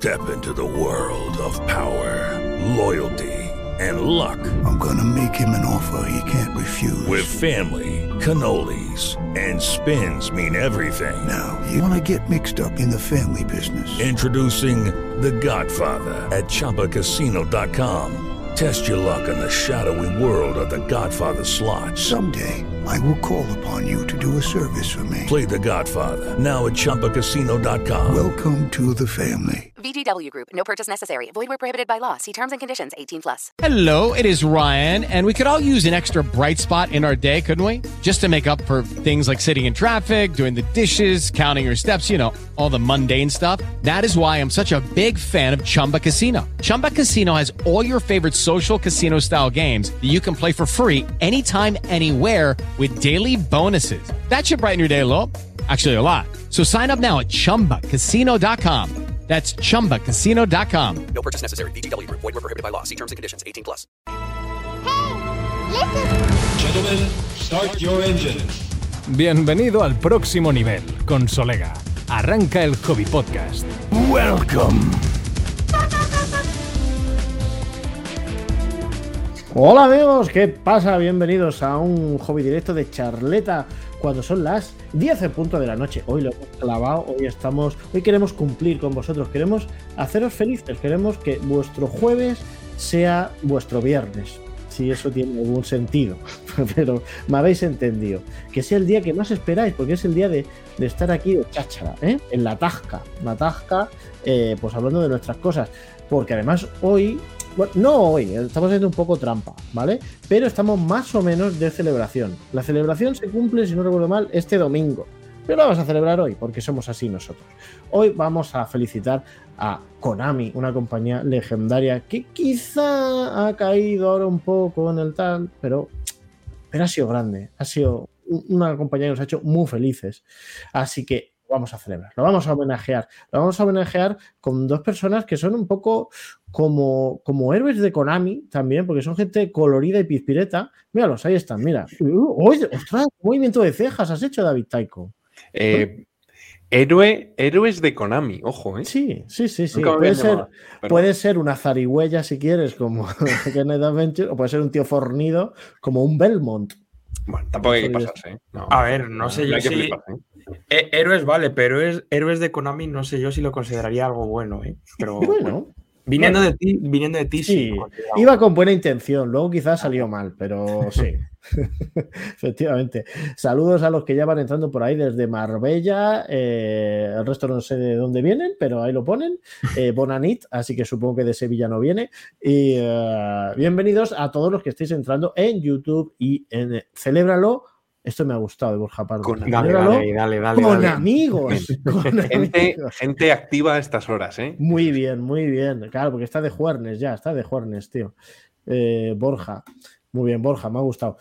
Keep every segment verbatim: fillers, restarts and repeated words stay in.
Step into the world of power, loyalty, and luck. I'm gonna make him an offer he can't refuse. With family, cannolis, and spins mean everything. Now, you wanna get mixed up in the family business. Introducing The Godfather at Chumba Casino dot com. Test your luck in the shadowy world of The Godfather slot. Someday, I will call upon you to do a service for me. Play The Godfather, now at Chumba Casino dot com. Welcome to the family. V G W Group. No purchase necessary. Void where prohibited by law. See terms and conditions. eighteen plus. Hello, it is Ryan, and we could all use an extra bright spot in our day, couldn't we? Just to make up for things like sitting in traffic, doing the dishes, counting your steps, you know, all the mundane stuff. That is why I'm such a big fan of Chumba Casino. Chumba Casino has all your favorite social casino-style games that you can play for free anytime, anywhere with daily bonuses. That should brighten your day a little. Actually, a lot. So sign up now at Chumba Casino dot com. That's Chumba Casino dot com. No purchase necessary. V G W Group. Void where prohibited by law. See terms and conditions. eighteen plus. Hey, listen. Gentlemen, start your engines. Bienvenido al próximo nivel con Solega. Arranca el Hobby Podcast. Welcome. Hola amigos, ¿qué pasa? Bienvenidos a un hobby directo de charleta cuando son las diez en punto de la noche. Hoy lo hemos clavado, hoy estamos, hoy queremos cumplir con vosotros, queremos haceros felices, queremos que vuestro jueves sea vuestro viernes, si eso tiene algún sentido, pero me habéis entendido, que sea el día que más esperáis, porque es el día de, de estar aquí de cháchara, ¿eh? En la tasca, la tasca, eh, pues hablando de nuestras cosas, porque además hoy... Bueno, no hoy, estamos haciendo un poco trampa, ¿vale? Pero estamos más o menos de celebración. La celebración se cumple, si no recuerdo mal, este domingo. Pero la vamos a celebrar hoy, porque somos así nosotros. Hoy vamos a felicitar a Konami, una compañía legendaria que quizá ha caído ahora un poco en el tal, pero, pero ha sido grande. Ha sido una compañía que nos ha hecho muy felices. Así que vamos a celebrar, lo vamos a homenajear. Lo vamos a homenajear con dos personas que son un poco como, como héroes de Konami también, porque son gente colorida y pizpireta. Míralos, ahí están, mira. Uh, oye, ostras, qué movimiento de cejas has hecho, David Taiko. Eh, héroe, héroes de Konami, ojo, ¿eh? Sí, sí, sí, sí. Puede ser, llamado, pero... puede ser una zarigüeya si quieres, como Kenneth Adventure, o puede ser un tío fornido como un Belmont. Bueno, tampoco hay que pasarse, ¿eh? No, a ver, no sé yo si... Fliparse, ¿eh? Héroes, vale, pero héroes, héroes de Konami no sé yo si lo consideraría algo bueno, ¿eh? Pero bueno, viniendo bueno. de ti, viniendo de ti, sí. sí iba con buena intención, luego quizás salió mal, pero sí. Efectivamente. Saludos a los que ya van entrando por ahí desde Marbella, eh, el resto no sé de dónde vienen, pero ahí lo ponen. Eh, Bonanit, así que supongo que de Sevilla no viene. Y uh, bienvenidos a todos los que estéis entrando en YouTube y en Celébralo. Esto me ha gustado de Borja Pardo. Con, dale, dale, dale, dale, con dale. amigos. Con gente, amigos. gente activa a estas horas, ¿eh? Muy bien, muy bien. Claro, porque está de juernes ya, está de juernes, tío. Eh, Borja. Muy bien, Borja, me ha gustado.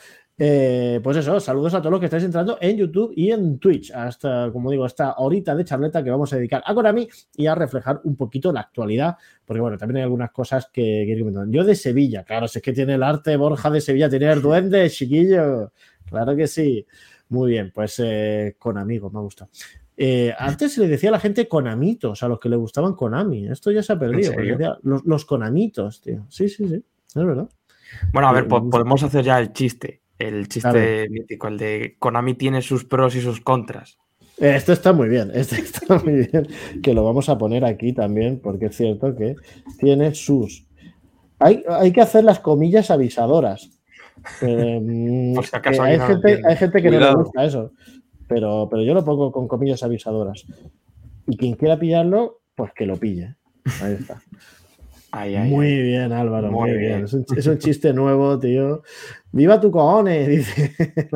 Eh, pues eso, saludos a todos los que estáis entrando en YouTube y en Twitch. Hasta, como digo, esta horita de charleta que vamos a dedicar a Konami y a reflejar un poquito la actualidad. Porque, bueno, también hay algunas cosas que quiero comentar. Yo de Sevilla, claro, si es que tiene el arte Borja de Sevilla, tiene el duende, chiquillo. Claro que sí. Muy bien, pues eh, con amigos, me ha gustado. Eh, antes se le decía a la gente Konamitos, a los que le gustaban Konami. Esto ya se ha perdido. Decía, los, los Konamitos, tío. Sí, sí, sí. Es verdad. Bueno, a ver, po- podemos hacer ya el chiste. El chiste mítico, el de Konami tiene sus pros y sus contras. Esto está muy bien, esto está muy bien. Que lo vamos a poner aquí también, porque es cierto que tiene sus... Hay, hay que hacer las comillas avisadoras. Eh, Por si acaso hay, no gente, hay gente que Cuidado. no le gusta eso, pero, pero yo lo pongo con comillas avisadoras. Y quien quiera pillarlo, pues que lo pille. Ahí está. Ay, ay, muy ay. bien, Álvaro, muy, Muy bien. bien. Es un, es un chiste nuevo, tío. ¡Viva tu cojones! Dice.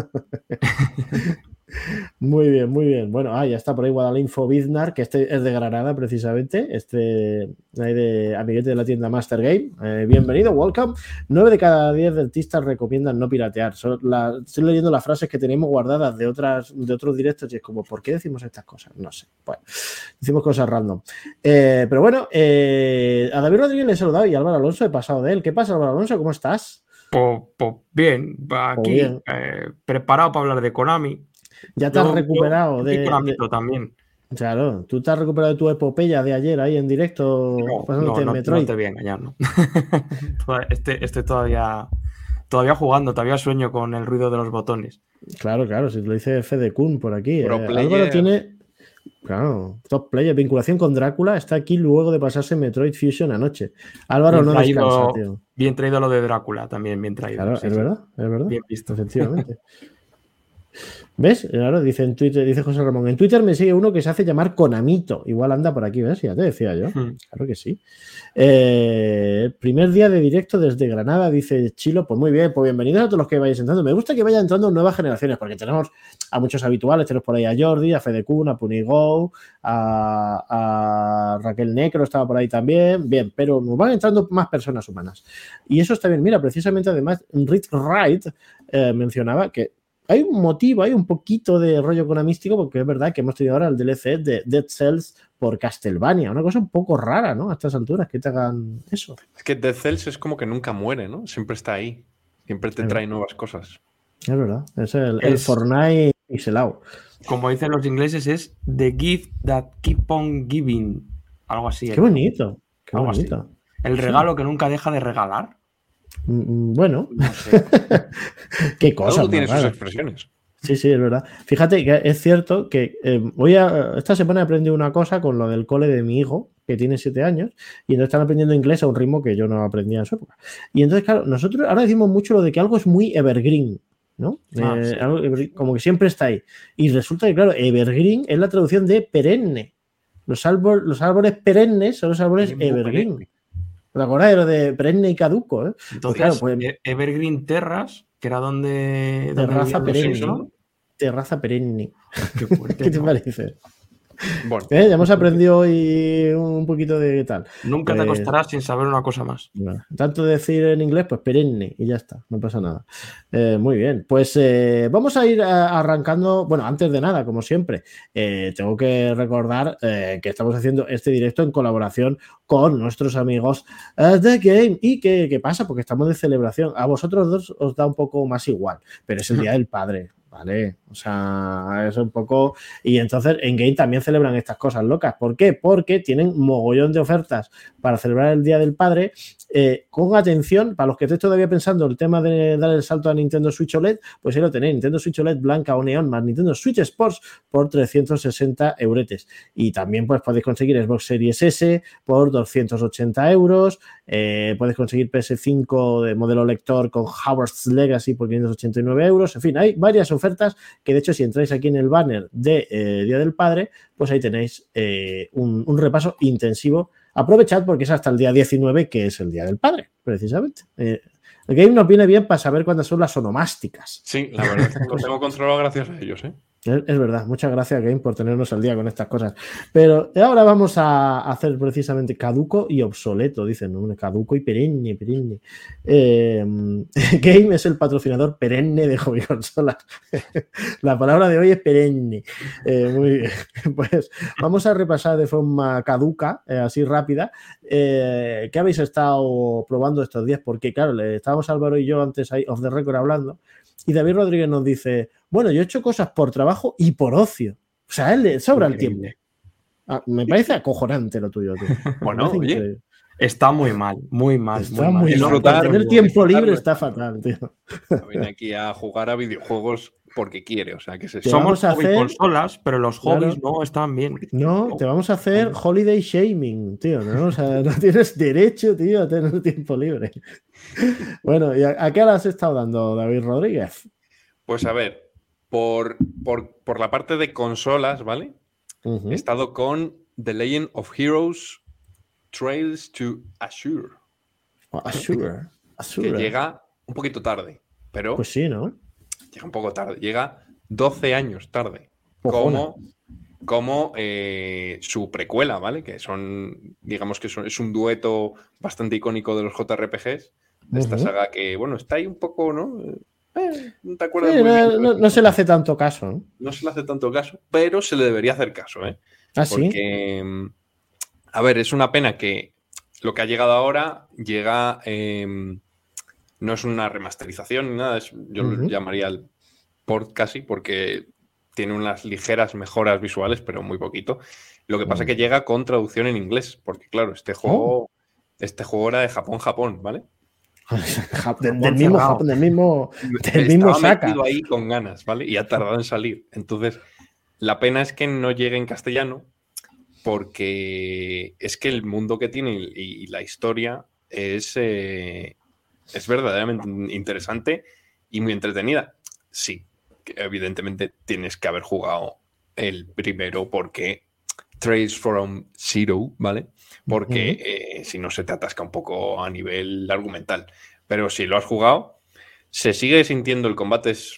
Muy bien, muy bien. Bueno, ah, ya está por ahí Guadalinfo Biznar, que este es de Granada, precisamente. Este ahí de amiguete de la tienda Master Game. Eh, bienvenido, welcome. nueve de cada diez dentistas recomiendan no piratear. Son la, estoy leyendo las frases que tenemos guardadas de otras de otros directos y es como, ¿por qué decimos estas cosas? No sé. Bueno, decimos cosas random. Eh, pero bueno, eh, a David Rodríguez le he saludado y a Álvaro Alonso he pasado de él. ¿Qué pasa, Álvaro Alonso? ¿Cómo estás? Pues, pues bien, aquí Pues bien. Eh, preparado para hablar de Konami. Ya te has Yo- recuperado yo- de, y de- Konamito también. Claro, ¿tú te has recuperado de tu epopeya de ayer ahí en directo? No, pasándote no, en no, Metroid? no te voy a engañar, ¿no? este, este todavía, todavía jugando, todavía sueño con el ruido de los botones. Claro, claro, si lo dice Fede Kun por aquí. Pro Eh, player. Álvaro tiene, claro, top player, vinculación con Drácula, está aquí luego de pasarse Metroid Fusion anoche. Álvaro Bien no traído, descansa, tío. bien traído lo de Drácula, también bien traído. Claro, sí, es sí. verdad, es verdad. Bien visto. Efectivamente. ¿Ves? Ahora dice en Twitter, dice José Ramón, en Twitter me sigue uno que se hace llamar Konamito. Igual anda por aquí, ¿ves? Ya te decía yo. Hmm. Claro que sí. Eh, primer día de directo desde Granada, dice Chilo. Pues muy bien, pues bienvenidos a todos los que vayáis entrando. Me gusta que vayan entrando nuevas generaciones, porque tenemos a muchos habituales. Tenemos por ahí a Jordi, a Fede Kun, a Punigo, a, a Raquel Necro, estaba por ahí también. Bien, pero nos van entrando más personas humanas. Y eso está bien. Mira, precisamente además, Rick Wright eh, mencionaba que hay un motivo, hay un poquito de rollo conamístico, porque es verdad que hemos tenido ahora el D L C de Dead Cells por Castlevania, una cosa un poco rara, ¿no? A estas alturas, que te hagan eso. Es que Dead Cells es como que nunca muere, ¿no? Siempre está ahí. Siempre te trae nuevas cosas. Es verdad, es el, Es- el Fortnite pixelado. Como dicen los ingleses, es The Gift That Keep On Giving. Algo así. Qué bonito, qué Algo así. bonito. El regalo que nunca deja de regalar. Mm, Bueno, No sé. qué Cada cosa. uno tiene más sus rara. expresiones. Sí, sí, es verdad. Fíjate que es cierto que eh, voy a, esta semana he aprendido una cosa con lo del cole de mi hijo, que tiene siete años, y entonces están aprendiendo inglés a un ritmo que yo no aprendía en su época. Y entonces, claro, nosotros ahora decimos mucho lo de que algo es muy evergreen, ¿no? Ah, Eh, sí. algo evergreen, como que siempre está ahí. Y resulta que, claro, evergreen es la traducción de perenne. Los, árbol, los árboles perennes son los árboles Muy evergreen. perenne. ¿Te acuerdas de lo de perenne y caduco? ¿eh? Pues Entonces, claro, pues E- Evergreen Terras, que era donde. donde terraza vivían los perenne. Simpson. Terraza perenne. Qué fuerte, ¿Qué te ¿no? parece? Bueno, ¿Eh? Ya hemos aprendido hoy un poquito de tal. Nunca te Pues, acostarás sin saber una cosa más. bueno, tanto decir en inglés, pues perenne y ya está, no pasa nada. Eh, muy bien, pues eh, vamos a ir a- arrancando. Bueno, antes de nada, como siempre, eh, tengo que recordar eh, que estamos haciendo este directo en colaboración con nuestros amigos eh, de Game. ¿Y qué, qué pasa? Porque estamos de celebración. A vosotros dos os da un poco más igual, pero es el Día del Padre. ¿Vale? O sea, es un poco... Y entonces en Game también celebran estas cosas locas. ¿Por qué? Porque tienen mogollón de ofertas para celebrar el Día del Padre. Eh, con atención, para los que estéis todavía pensando el tema de dar el salto a Nintendo Switch O L E D, pues ahí lo tenéis, Nintendo Switch O L E D blanca o neón más Nintendo Switch Sports por trescientos sesenta euretes. Y también pues podéis conseguir Xbox Series S por doscientos ochenta euros, eh, podéis conseguir P S cinco de modelo lector con Hogwarts Legacy por quinientos ochenta y nueve euros. En fin, hay varias ofertas que de hecho si entráis aquí en el banner de eh, Día del Padre, pues ahí tenéis eh, un, un repaso intensivo. Aprovechad porque es hasta el día diecinueve, que es el Día del Padre, precisamente. Eh, el game nos viene bien para saber cuándo son las onomásticas. sí, la verdad es que lo tengo controlado gracias a ellos, ¿eh? Es, es verdad, muchas gracias Game por tenernos al día con estas cosas. Pero ahora vamos a hacer precisamente caduco y obsoleto, dicen, ¿no? Caduco y perenne, perenne. Eh, Game es el patrocinador perenne de Hobby Consolas. La palabra de hoy es perenne. Eh, muy bien. Pues vamos a repasar de forma caduca, eh, así rápida, eh, qué habéis estado probando estos días, porque claro, le estábamos Álvaro y yo antes ahí off the record hablando. Y David Rodríguez nos dice, bueno, yo he hecho cosas por trabajo y por ocio. O sea, a él le sobra el tiempo. Ah, me parece acojonante lo tuyo, tío. Bueno, Me parece oye, increíble. Está muy mal, muy mal. Está muy mal. muy mal. Disfrutar, Tener tiempo disfrutar, libre ¿no? está fatal, tío. Viene aquí a jugar a videojuegos porque quiere, o sea, que se Te Somos vamos a hobby hacer- consolas, pero los hobbies Claro. no están bien. No, te vamos a hacer holiday shaming, tío. ¿no? O sea, no tienes derecho, tío, a tener tiempo libre. Bueno, ¿y a, a qué hora has estado dando, David Rodríguez? Pues a ver, por, por, por la parte de consolas, ¿vale? Uh-huh. He estado con The Legend of Heroes Trails to Azure, Azure. Azure. que llega un poquito tarde, pero Pues sí, ¿no? llega un poco tarde, llega doce años tarde, Cojona. como, como eh, su precuela, ¿vale? Que son, digamos que son, es un dueto bastante icónico de los J R P Gs, de esta Ujú. saga que, bueno, está ahí un poco, ¿no? Eh, no te acuerdas Sí, muy bien, no, no- no se le hace tanto caso, ¿no? no se le hace tanto caso, pero se le debería hacer caso, ¿eh? Ah, sí. Porque, mm, a ver, es una pena que lo que ha llegado ahora llega, eh, no es una remasterización ni nada, es- yo Ujú. lo llamaría el port casi, porque tiene unas ligeras mejoras visuales, pero muy poquito. Lo que pasa es Mm. que llega con traducción en inglés, porque claro, este juego, Oh. este juego era de Japón, Japón, ¿vale? Ja- del, del mismo cerrado. Japón, del mismo, del mismo Estaba saca. metido ahí con ganas, ¿vale? Y ha tardado en salir. Entonces, la pena es que no llegue en castellano, porque es que el mundo que tiene y, y la historia es, eh, es verdaderamente interesante y muy entretenida. Sí, que evidentemente tienes que haber jugado el primero porque Trails from Zero, ¿vale? Porque uh-huh. eh, si no se te atasca un poco a nivel argumental. Pero si lo has jugado, se sigue sintiendo el combate. Es,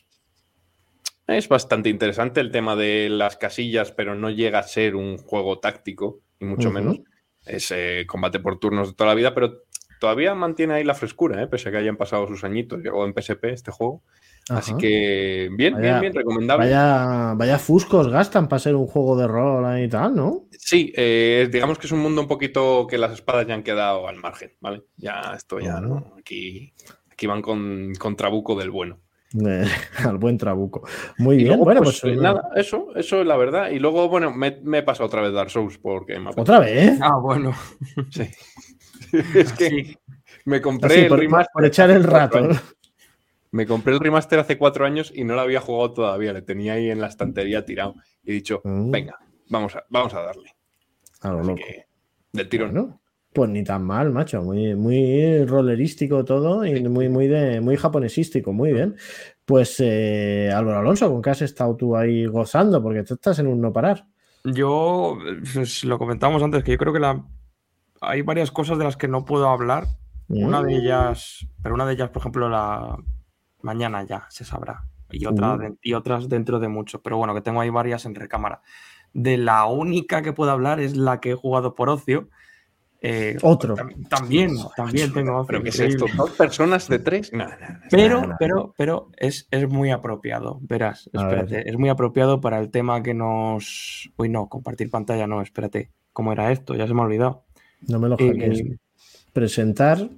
es bastante interesante el tema de las casillas, pero no llega a ser un juego táctico, ni mucho uh-huh. menos. Es eh, combate por turnos de toda la vida, pero todavía mantiene ahí la frescura, ¿eh? Pese a que hayan pasado sus añitos. Llegó en P S P este juego. Ajá. Así que bien, vaya, bien, bien, recomendable. Vaya, vaya fuscos gastan para ser un juego de rol y tal, ¿no? Sí, eh, digamos que es un mundo un poquito que las espadas ya han quedado al margen, ¿vale? Ya esto ya uh-huh. no. Aquí, aquí van con, con Trabuco del bueno. Eh, al buen Trabuco. Muy y bien, luego, bueno, pues, pues nada, eso, eso es la verdad. Y luego, bueno, me, me he pasado otra vez Dark Souls porque me ha ¿Otra vez? Ah, bueno. Sí. Es que sí. me compré Así, el por, remaster. Por echar el rato. Años. Me compré el remaster hace cuatro años y no lo había jugado todavía. Le tenía ahí en la estantería tirado. Y he dicho, mm. venga, vamos a, vamos a darle. A lo Así loco. Que, del tirón. Bueno, pues ni tan mal, macho. Muy, muy rollerístico todo y sí, muy, muy, de, muy japonesístico. Muy bien. Pues eh, Álvaro Alonso, ¿con qué has estado tú ahí gozando? Porque tú estás en un no parar. Yo, pues, lo comentamos antes, que yo creo que la... hay varias cosas de las que no puedo hablar. Mm. Una de ellas, pero una de ellas, por ejemplo, la mañana ya se sabrá. Y, otra uh. de... y otras dentro de mucho. Pero bueno, que tengo ahí varias en recámara. De la única que puedo hablar es la que he jugado por ocio. Eh, Otro. Tam- también, también tengo ocio. ¿Pero qué es esto? ¿Dos personas de tres? No, no, no, pero, no, no. pero, pero es, es muy apropiado. Verás, A espérate. ver. Es muy apropiado para el tema que nos... Uy, no, compartir pantalla no, espérate. ¿Cómo era esto? Ya se me ha olvidado. No me lo hackees. Eh, Presentar.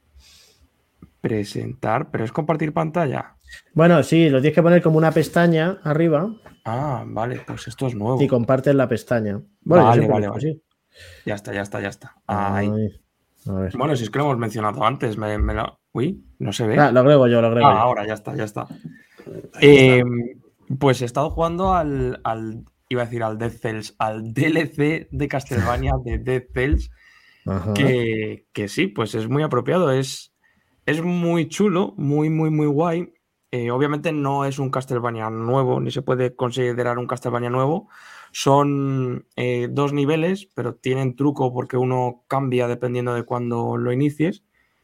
Presentar, pero es compartir pantalla. Bueno, sí, lo tienes que poner como una pestaña arriba. Ah, vale, pues esto es nuevo. Y compartes la pestaña. Bueno, vale, yo vale, vale. Así. Ya está, ya está, ya está. Ahí. Ay, a ver. Bueno, si es que lo hemos mencionado antes. Me, me lo... Uy, no se ve. Ah, lo agrego yo, lo agrego ah, yo. ahora ya está, ya está. Eh, pues he estado jugando al, al, iba a decir al Dead Cells, al D L C de Castlevania de Dead Cells, que, que sí, pues es muy apropiado, es, es muy chulo, muy, muy, muy guay. Eh, obviamente no es un Castlevania nuevo, ni se puede considerar un Castlevania nuevo. Son eh, dos niveles, pero tienen truco porque uno cambia dependiendo de cuándo lo inicies.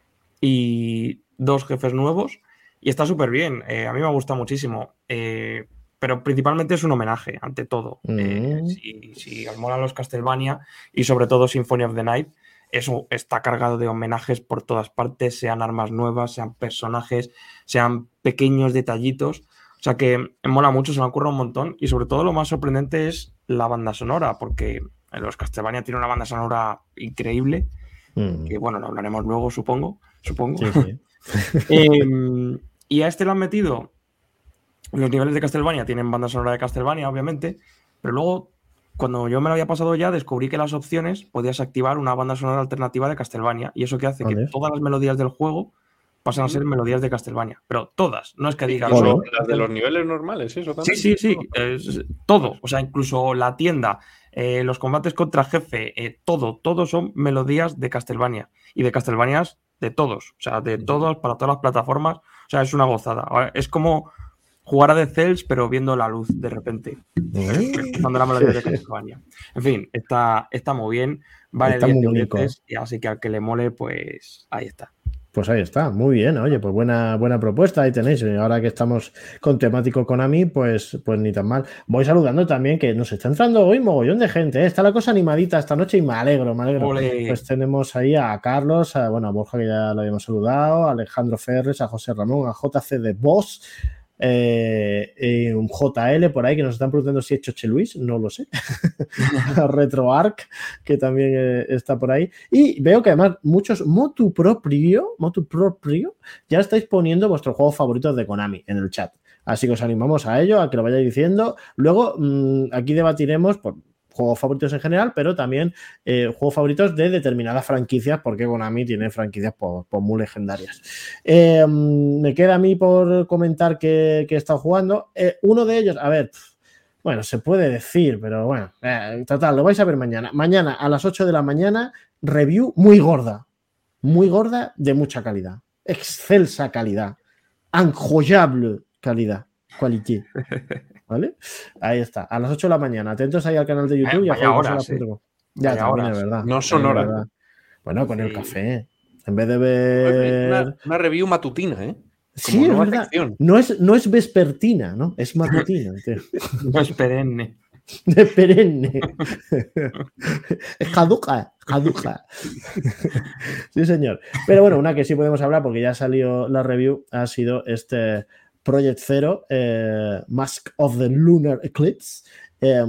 Y dos jefes nuevos. Y está súper bien. Eh, a mí me gusta muchísimo. Eh, pero principalmente es un homenaje, ante todo. Mm. Eh, si, si os molan los Castlevania y sobre todo Symphony of the Night, eso está cargado de homenajes por todas partes, sean armas nuevas, sean personajes, sean pequeños detallitos. O sea que mola mucho, se me ocurre un montón. Y sobre todo lo más sorprendente es la banda sonora, porque los Castlevania tienen una banda sonora increíble. Mm. Que bueno, lo hablaremos luego, supongo. supongo. Sí, sí. eh, y a este lo han metido. Los niveles de Castlevania tienen banda sonora de Castlevania, obviamente. Pero luego, cuando yo me lo había pasado ya, descubrí que las opciones podías activar una banda sonora alternativa de Castlevania. Y eso que hace vale. que todas las melodías del juego pasan a ser melodías de Castlevania, pero todas, no es que digas solo las de los niveles normales, eso también. Sí, sí, sí, es todo, o sea, incluso la tienda, eh, los combates contra jefe, eh, todo, todo son melodías de Castlevania y de Castlevanias de todos, o sea, de todos, para todas las plataformas, o sea, es una gozada. Es como jugar a Dead Cells, pero viendo la luz de repente, escuchando la melodía de Castlevania. En fin, está, está muy bien, vale diez euros, y así que al que le mole, pues ahí está. Pues ahí está, muy bien, oye, pues buena, buena propuesta, ahí tenéis. Ahora que estamos con temático Konami, pues, pues ni tan mal. Voy saludando también, que nos está entrando hoy mogollón de gente, ¿eh? Está la cosa animadita esta noche y me alegro, me alegro. Olé. Pues tenemos ahí a Carlos, a, bueno, a Borja, que ya lo habíamos saludado, a Alejandro Ferres, a José Ramón, a J C de Boss, eh, eh, un J L por ahí que nos están preguntando si es Choche Luis, no lo sé. RetroArc, que también eh, está por ahí. Y veo que además muchos motu propio, motu propio, ya estáis poniendo vuestros juegos favoritos de Konami en el chat. Así que os animamos a ello, a que lo vayáis diciendo. Luego, mmm, aquí debatiremos por juegos favoritos en general, pero también eh, juegos favoritos de determinadas franquicias, porque Konami tiene franquicias por, por muy legendarias. Eh, me queda a mí por comentar que, que he estado jugando. Eh, uno de ellos, a ver, bueno, se puede decir, pero bueno, eh, total, lo vais a ver mañana. Mañana a las ocho de la mañana, review muy gorda, muy gorda, de mucha calidad. Excelsa calidad. Incroyable calidad. Qualité. ¿Vale? Ahí está, a las ocho de la mañana. Atentos ahí al canal de YouTube. Eh, y a vaya horas, eh. Ya, vaya también horas. Es verdad. No son horas. Verdad. Bueno, con sí. el café. En vez de ver... Una, una review matutina, ¿eh? Como sí, es verdad. No es, no es vespertina, ¿no? Es matutina. No es perenne. De perenne. Es caduca, caduca. Sí, señor. Pero bueno, una que sí podemos hablar, porque ya salió la review, ha sido este... Project Zero, eh, Mask of the Lunar Eclipse, eh,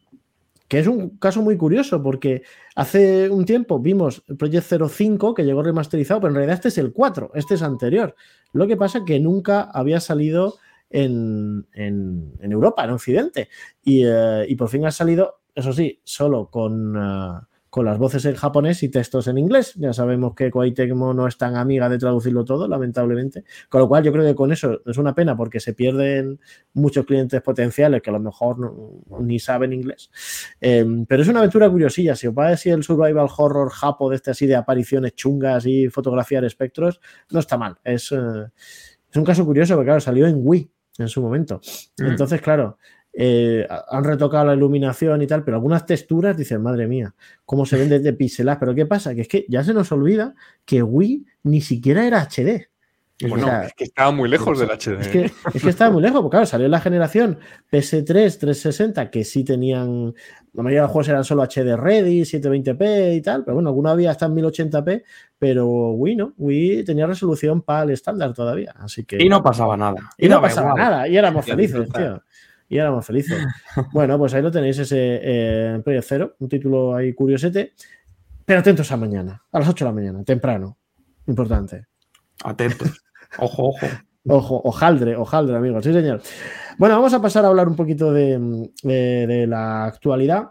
que es un caso muy curioso porque hace un tiempo vimos Project Zero cinco que llegó remasterizado, pero en realidad este es el cuatro, este es anterior. Lo que pasa es que nunca había salido en, en, en Europa, en Occidente, y, eh, y por fin ha salido, eso sí, solo con... Uh, con las voces en japonés y textos en inglés. Ya sabemos que Koei Tecmo no es tan amiga de traducirlo todo, lamentablemente. Con lo cual yo creo que con eso es una pena porque se pierden muchos clientes potenciales que a lo mejor no, ni saben inglés. Eh, pero es una aventura curiosilla. Si os parece el survival horror japo de este así de apariciones chungas y fotografiar espectros, no está mal. Es, eh, es un caso curioso porque claro, salió en Wii en su momento. Entonces, claro, Eh, han retocado la iluminación y tal, pero algunas texturas dicen, madre mía, cómo se ven desde pixelar. Pero ¿qué pasa? Que es que ya se nos olvida que Wii ni siquiera era H D. Bueno, o sea, es que estaba muy lejos del H D. Es que, es que estaba muy lejos, porque claro, salió la generación P S tres, trescientos sesenta, que sí tenían, la mayoría de los juegos eran solo H D ready, setecientos veinte p y tal, pero bueno, alguno había hasta en mil ochenta p, pero Wii no, Wii tenía resolución para el estándar todavía, así que... Y no pasaba nada. Y, y no pasaba igual. nada, y éramos felices, tío. Y éramos felices. Bueno, pues ahí lo tenéis, ese eh, Project Zero, un título ahí curiosete. Pero atentos a mañana, a las ocho de la mañana, temprano. Importante. Atentos. Ojo, ojo. Ojo, ojaldre, ojaldre, amigos. Sí, señor. Bueno, vamos a pasar a hablar un poquito de, de, de la actualidad.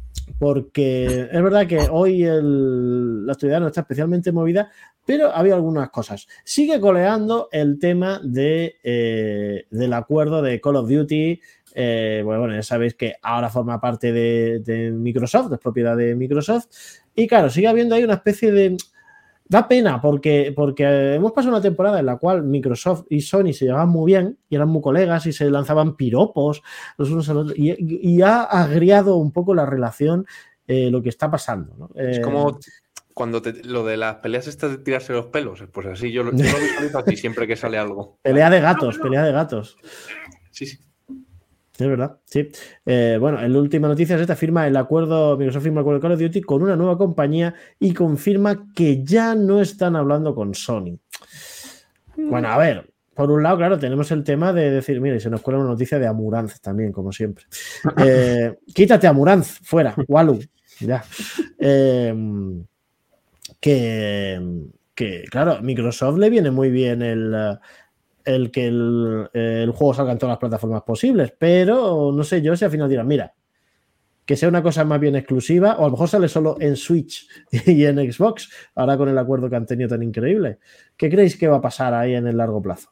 Porque es verdad que hoy el, la actualidad no está especialmente movida, pero había algunas cosas. Sigue coleando el tema de, eh, del acuerdo de Call of Duty. Eh, bueno, bueno, ya sabéis que ahora forma parte de, de Microsoft, es propiedad de Microsoft. Y claro, sigue habiendo ahí una especie de... Da pena porque, porque hemos pasado una temporada en la cual Microsoft y Sony se llevaban muy bien y eran muy colegas y se lanzaban piropos los unos a los otros, y, y ha agriado un poco la relación eh, lo que está pasando, ¿no? Es eh, como cuando te, lo de las peleas estas de tirarse los pelos, pues así yo, yo lo visualizo así siempre que sale algo. Pelea de gatos, pelea de gatos. Sí, sí. Es verdad, sí. Eh, bueno, en la última noticia es esta, firma el acuerdo, Microsoft firma el acuerdo de Call of Duty con una nueva compañía y confirma que ya no están hablando con Sony. Bueno, a ver, por un lado, claro, tenemos el tema de decir, mira, y se nos cuela una noticia de Amuranz también, como siempre. Eh, quítate Amuranz, fuera, Walu, ya. Eh, que, que, claro, Microsoft le viene muy bien el... el que el, el juego salga en todas las plataformas posibles, pero no sé yo si al final dirán, mira, que sea una cosa más bien exclusiva, o a lo mejor sale solo en Switch y en Xbox, ahora con el acuerdo que han tenido tan increíble. ¿Qué creéis que va a pasar ahí en el largo plazo?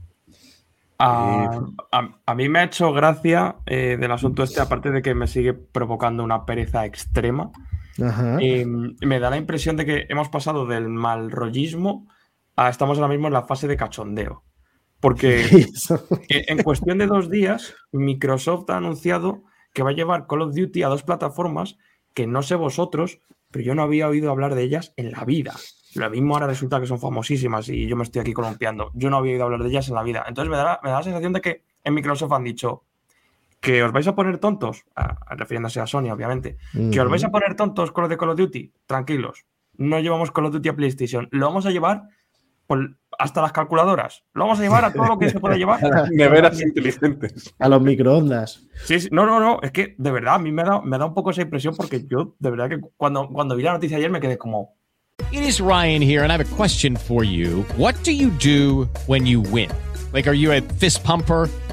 A, a, a mí me ha hecho gracia eh, del asunto este, aparte de que me sigue provocando una pereza extrema. Ajá. Eh, me da la impresión de que hemos pasado del mal rollismo a estamos ahora mismo en la fase de cachondeo. Porque en cuestión de dos días, Microsoft ha anunciado que va a llevar Call of Duty a dos plataformas que no sé vosotros, pero yo no había oído hablar de ellas en la vida. Lo mismo ahora resulta que son famosísimas y yo me estoy aquí columpiando. Yo no había oído hablar de ellas en la vida. Entonces me da, me da la sensación de que en Microsoft han dicho que os vais a poner tontos, a, refiriéndose a Sony, obviamente, uh-huh. que os vais a poner tontos con los de Call of Duty. Tranquilos, no llevamos Call of Duty a PlayStation. Lo vamos a llevar por... hasta las calculadoras. Lo vamos a llevar a todo lo que se puede llevar. Neveras inteligentes. A los microondas. Sí, sí, no, no, no. Es que, de verdad, a mí me da, me da un poco esa impresión porque yo, de verdad, que cuando, cuando vi la noticia ayer me quedé como... It is Ryan here, and I have a question for you. What do you do when you win? Like, are you a fist pumper?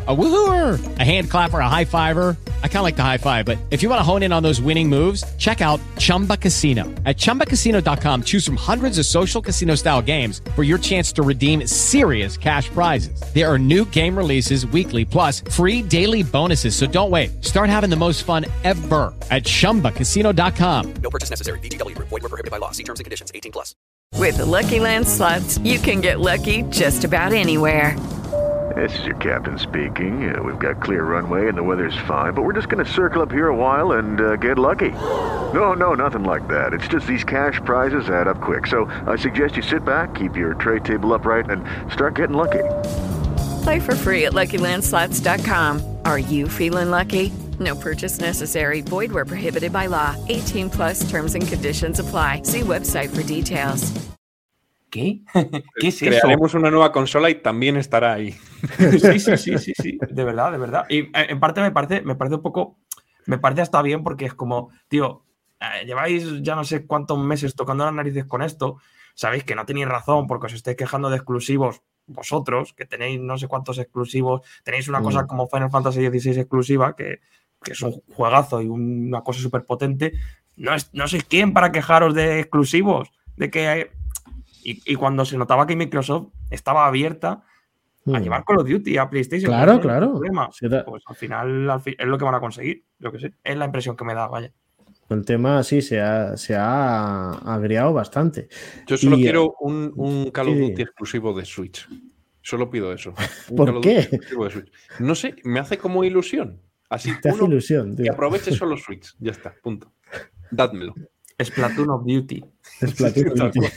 A woohooer, a hand clapper, a high fiver. I kind of like the high five, but if you want to hone in on those winning moves, check out Chumba Casino. At chumba casino dot com, choose from hundreds of social casino style games for your chance to redeem serious cash prizes. There are new game releases weekly, plus free daily bonuses. So don't wait. Start having the most fun ever at chumba casino dot com. No purchase necessary. V G W Group. Void where prohibited by law. See terms and conditions. eighteen plus. With the Lucky Land Slots, you can get lucky just about anywhere. This is your captain speaking. Uh, we've got clear runway and the weather's fine, but we're just going to circle up here a while and uh, get lucky. No, no, nothing like that. It's just these cash prizes add up quick. So I suggest you sit back, keep your tray table upright, and start getting lucky. Play for free at lucky land slots dot com. Are you feeling lucky? No purchase necessary. Void where prohibited by law. eighteen plus terms and conditions apply. See website for details. ¿Qué? ¿Qué es Crearemos eso? Crearemos una nueva consola y también estará ahí. Sí, sí, sí, sí, sí. De verdad, de verdad. Y en parte me parece, me parece un poco. Me parece hasta bien porque es como, tío, eh, lleváis ya no sé cuántos meses tocando las narices con esto. Sabéis que no tenéis razón porque os estáis quejando de exclusivos vosotros, que tenéis no sé cuántos exclusivos. Tenéis una mm. cosa como Final Fantasy dieciséis exclusiva, que, que es un juegazo y una cosa súper potente. No, es, no sois quién para quejaros de exclusivos. De que hay... Y, y cuando se notaba que Microsoft estaba abierta a mm. llevar Call of Duty a PlayStation, claro, no claro. Sí, pues al final, al fin es lo que van a conseguir. Yo que sé, es la impresión que me da, vaya. El tema sí se ha, se ha agriado bastante. Yo solo y, quiero un, un Call of sí. Duty exclusivo de Switch. Solo pido eso. Un ¿Por Call of qué? Duty exclusivo de Switch. No sé, me hace como ilusión. Así te hace uno ilusión, tío. Que aproveche solo Switch. Ya está, punto. Dádmelo. Splatoon of Duty. Splatoon of Duty.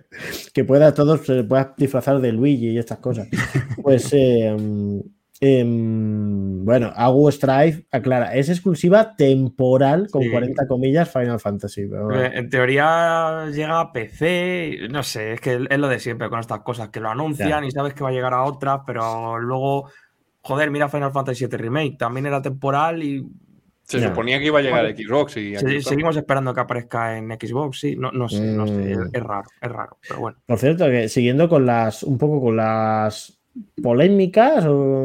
Que pueda todos se pueda disfrazar de Luigi y estas cosas. Pues eh, eh, bueno, Agu Strife aclara, es exclusiva temporal con sí. cuarenta comillas Final Fantasy. Pero bueno. En teoría llega a P C, no sé, es que es lo de siempre con estas cosas, que lo anuncian ya. Y sabes que va a llegar a otras, pero luego, joder, mira Final Fantasy siete Remake, también era temporal y se no. suponía que iba a llegar a Xbox y sí, seguimos esperando que aparezca en Xbox, sí, no, no sé, mm. no sé, es, es raro, es raro, pero bueno. Por cierto, que siguiendo con las, un poco con las polémicas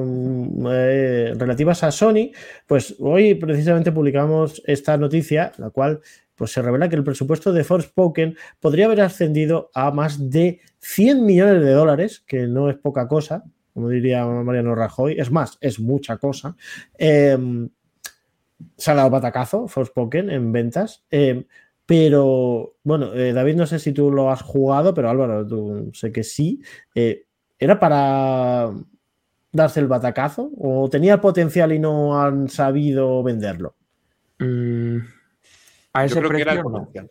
eh, relativas a Sony, pues hoy precisamente publicamos esta noticia, la cual pues se revela que el presupuesto de Forspoken podría haber ascendido a más de cien millones de dólares, que no es poca cosa, como diría Mariano Rajoy, es más, es mucha cosa. Eh, Se ha dado batacazo Forspoken en ventas, eh, pero bueno, eh, David, no sé si tú lo has jugado, pero Álvaro, tú sé que sí. Eh, ¿Era para darse el batacazo o tenía potencial y no han sabido venderlo? Mm, a ese yo creo precio, que era el no. potencial.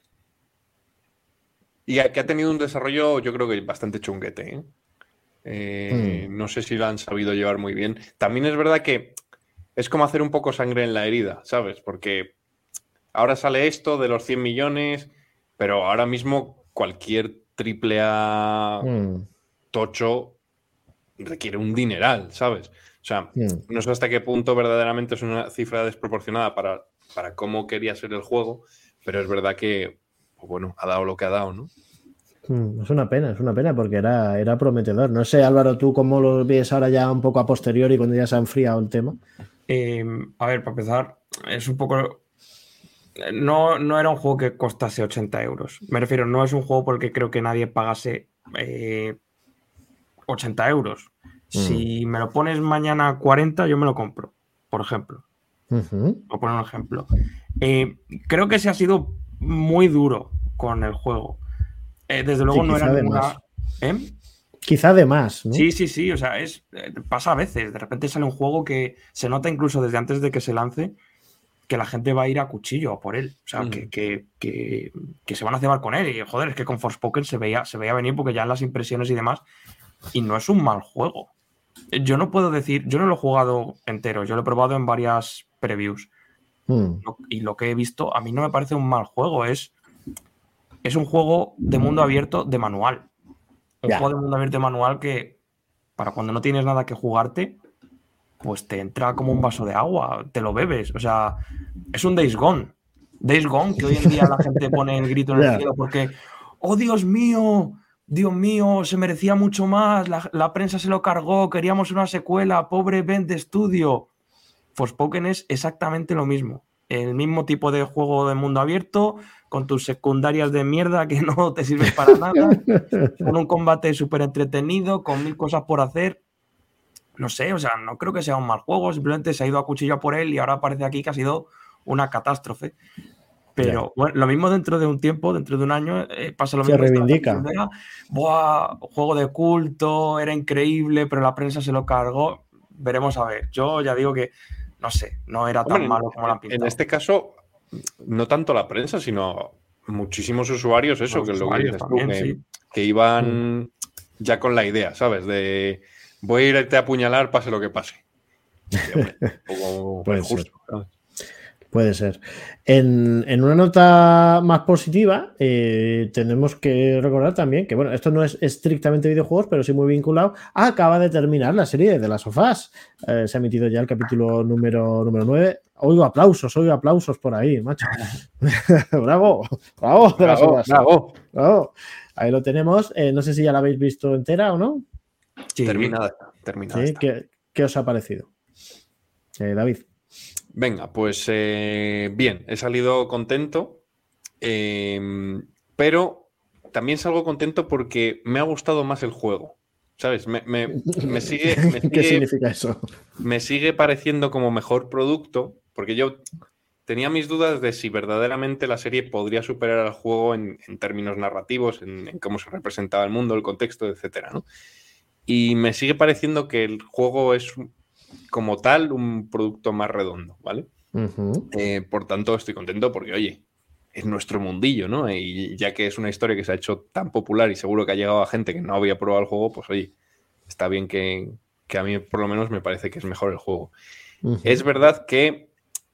Y que ha tenido un desarrollo, yo creo que bastante chunguete. ¿eh? Eh, mm. No sé si lo han sabido llevar muy bien. También es verdad que es como hacer un poco sangre en la herida, ¿sabes? Porque ahora sale esto de los cien millones, pero ahora mismo cualquier triple A mm. tocho requiere un dineral, ¿sabes? O sea, mm. no sé hasta qué punto verdaderamente es una cifra desproporcionada para, para cómo quería ser el juego, pero es verdad que, pues bueno, ha dado lo que ha dado, ¿no? Es una pena, es una pena porque era, era prometedor. No sé, Álvaro, ¿tú cómo lo ves ahora ya un poco a posteriori cuando ya se ha enfriado el tema? Eh, a ver, para empezar, es un poco... No, no era un juego que costase ochenta euros. Me refiero, no es un juego por el que creo que nadie pagase eh, ochenta euros. Mm. Si me lo pones mañana a cuarenta, yo me lo compro, por ejemplo. Uh-huh. Voy a poner un ejemplo. Eh, creo que se ha sido muy duro con el juego. Eh, desde luego sí, no era ninguna... ¿Eh? Quizá de más, ¿no? Sí, sí, sí, o sea, es, pasa a veces. De repente sale un juego que se nota incluso desde antes de que se lance que la gente va a ir a cuchillo por él. O sea, mm. que, que, que, que se van a cebar con él. Y joder, es que con Forspoken se veía, se veía venir porque ya en las impresiones y demás. Y no es un mal juego. Yo no puedo decir, yo no lo he jugado entero, yo lo he probado en varias previews. Mm. Y lo que he visto, a mí no me parece un mal juego. Es, es un juego de mundo abierto de manual. Un yeah. juego de mundo abierto de manual que para cuando no tienes nada que jugarte, pues te entra como un vaso de agua, te lo bebes. O sea, es un Days Gone. Days Gone, que hoy en día la gente pone el grito en el yeah. cielo porque, ¡oh, Dios mío! Dios mío, se merecía mucho más, la, la prensa se lo cargó, queríamos una secuela, pobre Bend Studio. Forspoken es exactamente lo mismo. El mismo tipo de juego de mundo abierto, con tus secundarias de mierda que no te sirven para nada, con un combate súper entretenido, con mil cosas por hacer. No sé, o sea, no creo que sea un mal juego, simplemente se ha ido a cuchillo por él y ahora parece aquí que ha sido una catástrofe. Pero yeah. bueno, lo mismo dentro de un tiempo, dentro de un año, eh, pasa lo se mismo. Se reivindica. Buah, juego de culto, era increíble, pero la prensa se lo cargó. Veremos a ver. Yo ya digo que, no sé, no era tan Hombre, malo como la han pintado. En este caso, no tanto la prensa, sino muchísimos usuarios, eso, Los que, usuarios lo que, también, tú, que, sí. que iban mm. ya con la idea, ¿sabes? De voy a irte a apuñalar, pase lo que pase. Y, hombre, un poco Puede justo, ser. ¿sabes? Puede ser. En, en una nota más positiva, eh, tenemos que recordar también que, bueno, esto no es estrictamente videojuegos, pero sí muy vinculado. Acaba de terminar la serie de The Last of Us. Eh, se ha emitido ya el capítulo número, número nueve. Oigo aplausos, oigo aplausos por ahí, macho. bravo, bravo, The Last of Us. Bravo, bravo. Ahí lo tenemos. Eh, no sé si ya la habéis visto entera o no. Sí. Terminada, terminada. ¿Sí? ¿Qué, ¿Qué os ha parecido? Eh, David. Venga, pues eh, bien, he salido contento, eh, pero también salgo contento porque me ha gustado más el juego, ¿sabes? Me, me, me sigue, me sigue, ¿Qué significa eso? Me sigue pareciendo como mejor producto, porque yo tenía mis dudas de si verdaderamente la serie podría superar al juego en, en términos narrativos, en, en cómo se representaba el mundo, el contexto, etcétera, ¿no? Y me sigue pareciendo que el juego es como tal un producto más redondo, ¿vale? Uh-huh. Eh, por tanto, estoy contento porque, oye, es nuestro mundillo, ¿no? Y ya que es una historia que se ha hecho tan popular y seguro que ha llegado a gente que no había probado el juego, pues oye, está bien que, que a mí por lo menos me parece que es mejor el juego. Uh-huh. Es verdad que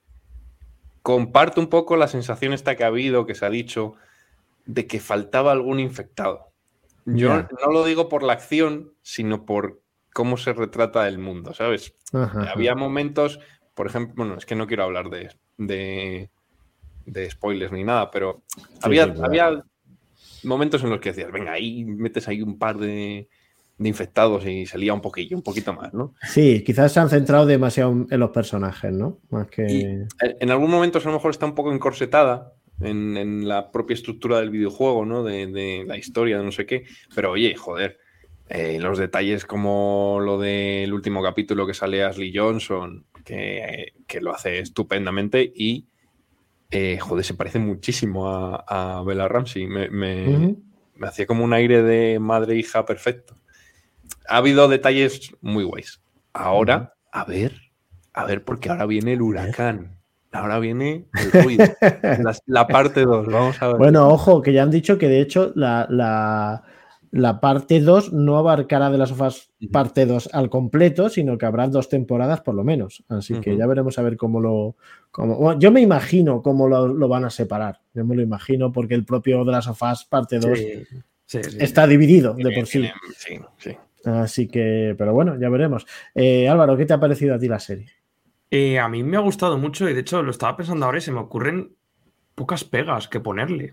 comparto un poco la sensación esta que ha habido, que se ha dicho, de que faltaba algún infectado. Yo yeah. no lo digo por la acción, sino por cómo se retrata el mundo, ¿sabes? Ajá, Había ajá. momentos, por ejemplo, bueno, es que no quiero hablar de, de, de spoilers ni nada, pero sí, había, sí, claro. había momentos en los que decías, venga, ahí metes ahí un par de, de infectados y se lía un poquillo, un poquito más, ¿no? Sí, quizás se han centrado demasiado en los personajes, ¿no? Más que... Y en algún momento a lo mejor está un poco encorsetada en, en la propia estructura del videojuego, ¿no? De, de la historia, de no sé qué, pero oye, joder, Eh, los detalles como lo del último capítulo que sale Ashley Johnson, que, que lo hace estupendamente y, eh, joder, se parece muchísimo a, a Bella Ramsey. Me, me, uh-huh. me hacía como un aire de madre-hija perfecto. Ha habido detalles muy guays. Ahora, uh-huh. a ver, a ver, porque ahora viene el huracán. Ahora viene el ruido. la, la parte dos, vamos a ver. Bueno, ojo, que ya han dicho que de hecho la... la... La parte dos no abarcará de las sofás parte dos al completo, sino que habrá dos temporadas por lo menos. Así uh-huh. que ya veremos a ver cómo lo... Cómo, bueno, yo me imagino cómo lo, lo van a separar. Yo me lo imagino porque el propio de las sofás parte dos sí, sí, sí, está sí. dividido sí, de por sí. sí, sí. Así que, pero bueno, ya veremos. Eh, Álvaro, ¿qué te ha parecido a ti la serie? Eh, a mí me ha gustado mucho y de hecho lo estaba pensando ahora y se me ocurren pocas pegas que ponerle.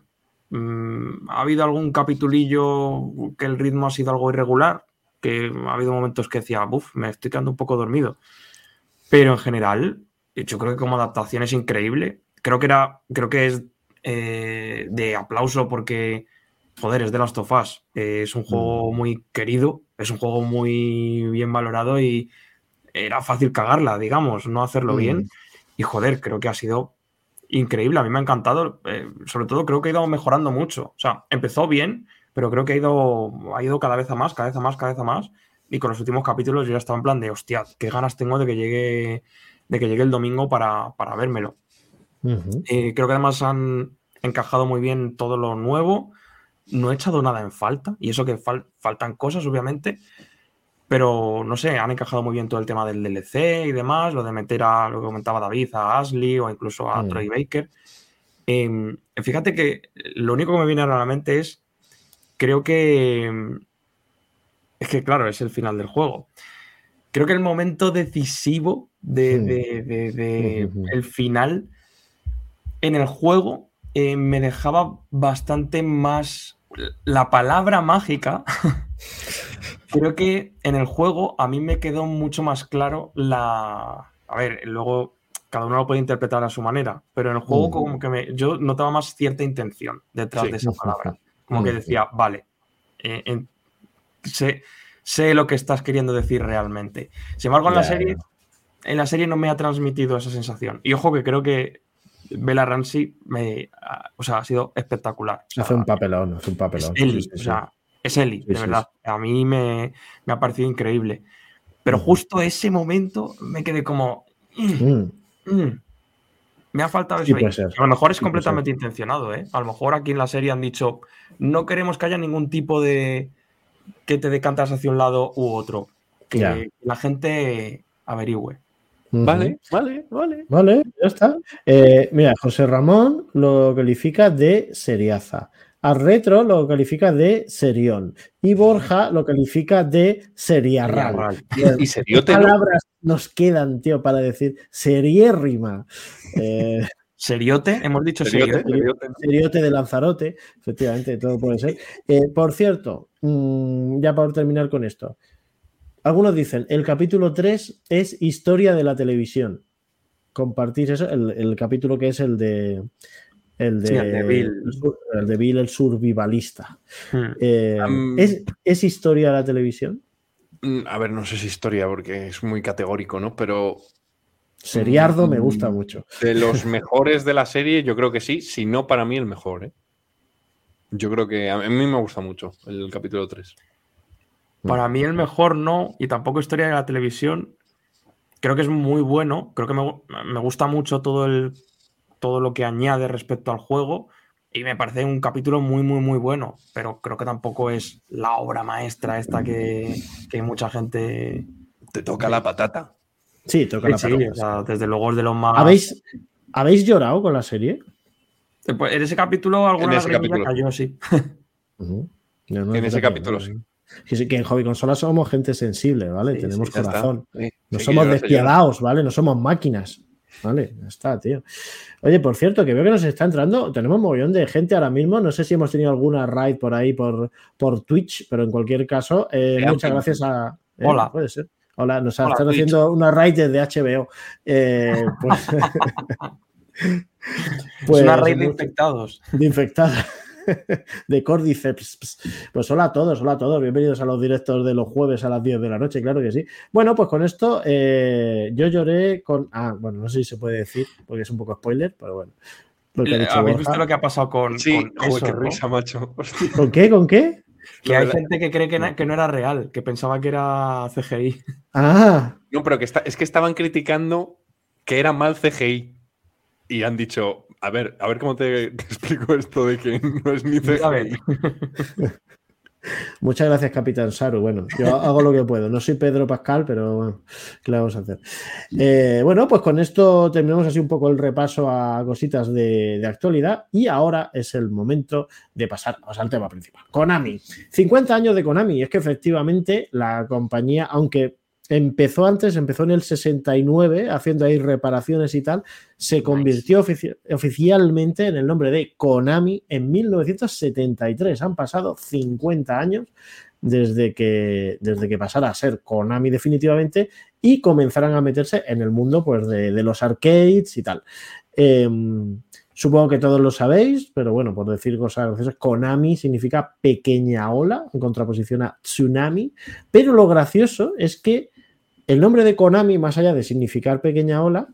Ha habido algún capitulillo que el ritmo ha sido algo irregular, que ha habido momentos que decía, uff, me estoy quedando un poco dormido. Pero en general, yo creo que como adaptación es increíble. Creo que era, creo que es eh, de aplauso porque, joder, es The Last of Us. Eh, es un juego mm. muy querido, es un juego muy bien valorado y era fácil cagarla, digamos, no hacerlo mm. bien. Y joder, creo que ha sido increíble, a mí me ha encantado, eh, sobre todo creo que ha ido mejorando mucho, o sea, empezó bien, pero creo que ha ido, ha ido cada vez a más, cada vez a más, cada vez a más, y con los últimos capítulos yo ya estaba en plan de, hostia, qué ganas tengo de que llegue, de que llegue el domingo para, para vérmelo. Uh-huh. Eh, creo que además han encajado muy bien todo lo nuevo, no he echado nada en falta, y eso que fal- faltan cosas, obviamente, pero no sé, han encajado muy bien todo el tema del D L C y demás, lo de meter a, lo que comentaba David, a Ashley o incluso a mm. Troy Baker. Eh, fíjate que lo único que me viene a la mente es, creo que, es que claro, es el final del juego. Creo que el momento decisivo de, mm. de, de, de mm-hmm. el final en el juego eh, me dejaba bastante más la palabra mágica, creo que en el juego a mí me quedó mucho más claro la... A ver, luego cada uno lo puede interpretar a su manera, pero en el juego como que me, yo notaba más cierta intención detrás Sí. de esa palabra. Como que decía, vale, eh, en- sé, sé lo que estás queriendo decir realmente. Sin embargo, en la Ya, serie, en la serie no me ha transmitido esa sensación. Y ojo que creo que Bella Ramsey me, ha- o sea, ha sido espectacular. O sea, Hace un papelón, hace un es papelón. Ellie, Sí, sí, o sí. sea, es Ellie, Sí, de sí, verdad. A mí me, me ha parecido increíble. Pero justo ese momento me quedé como... "Mm, Mm, mm". Me ha faltado sí eso ahí. puede ser. A lo mejor es Sí puede ser. completamente intencionado, ¿eh? A lo mejor aquí en la serie han dicho, no queremos que haya ningún tipo de que te decantas hacia un lado u otro. Que Ya. la gente averigüe. Ujú. Vale, vale, vale. Vale, ya está. Eh, mira, José Ramón lo califica de seriaza. Al Retro lo califica de serión. Y Borja lo califica de seriarral. Seriarral. Y seriote, ¿Qué ¿no? palabras nos quedan, tío, para decir seriérrima? Eh, ¿Seriote? Hemos dicho Seriote, seriote. seriote, ¿no? seriote de Lanzarote, efectivamente, todo puede ser. Eh, por cierto, mm, ya para terminar con esto. Algunos dicen, el capítulo tres es historia de la televisión. Compartís eso, el, el capítulo que es el de el de, Sí, el de Bill. el, sur- el de Bill, el survivalista. Hmm. Eh, Am- ¿es, ¿Es historia de la televisión? Mm, A ver, no sé si historia porque es muy categórico, ¿no? Pero Seriardo me Mm, gusta mucho. de los mejores de la serie, yo creo que sí. Si no, para mí el mejor, ¿eh? Yo creo que a mí me gusta mucho el capítulo tres. Para mí el mejor no, y tampoco historia de la televisión. Creo que es muy bueno. Creo que me, gu- me gusta mucho todo, el, todo lo que añade respecto al juego. Y me parece un capítulo muy, muy, muy bueno. Pero creo que tampoco es la obra maestra esta que, que mucha gente... Te toca la patata. Sí, toca Sí, la sí, palabra. o sea, desde luego es de los más... ¿Habéis, ¿Habéis llorado con la serie? Pues en ese capítulo alguna En ese lagrimilla capítulo. cayó, sí. Ujú. Yo no, En ese fíjate, capítulo, no. sí. Sí, sí, que en Hobby Consola somos gente sensible, ¿vale? Sí, Tenemos sí, ya está. corazón. Sí, No sí, somos que llora, se llora. despiadados, ¿vale? No somos máquinas. Vale, ya está, tío. Oye, por cierto, que veo que nos está entrando. Tenemos un mogollón de gente ahora mismo. No sé si hemos tenido alguna raid por ahí por, por Twitch, pero en cualquier caso, eh, Vean, muchas gracias a. eh, Hola. Puede ser. Hola, nos Hola, están Twitch. haciendo una raid desde H B O. Eh, pues, es una pues, red de mucho- infectados. de infectada. De Cordyceps. Pues hola a todos, hola a todos. Bienvenidos a los directos de los jueves a las diez de la noche, claro que sí. Bueno, pues con esto eh, yo lloré con. Ah, bueno, no sé si se puede decir, porque es un poco spoiler, pero bueno. Lo que ha dicho ¿Habéis Borja. visto lo que ha pasado con, Sí, con joder, eso, qué no? risa, macho. Hostia. ¿Con qué? ¿Con qué? Que Lo hay de la- gente que cree que, na- que no era real, que pensaba que era C G I. Ah, No, pero que está, es que estaban criticando que era mal C G I. Y han dicho, a ver, a ver cómo te, te explico esto de que no es ni C A ver, G I. muchas gracias, Capitán Saru. Bueno, yo hago lo que puedo. No soy Pedro Pascal, pero bueno, ¿qué le vamos a hacer? Eh, bueno, pues con esto terminamos así un poco el repaso a cositas de, de actualidad y ahora es el momento de pasar al tema principal. Konami. cincuenta años de Konami. Es que efectivamente la compañía, aunque empezó antes, empezó en el sesenta y nueve haciendo ahí reparaciones y tal, se convirtió ofici- oficialmente en el nombre de Konami en mil novecientos setenta y tres. Han pasado cincuenta años desde que, desde que pasara a ser Konami definitivamente y comenzaran a meterse en el mundo pues, de, de los arcades y tal. Eh, supongo que todos lo sabéis, pero bueno, por decir cosas graciosas, Konami significa pequeña ola, en contraposición a tsunami, pero lo gracioso es que el nombre de Konami, más allá de significar pequeña ola,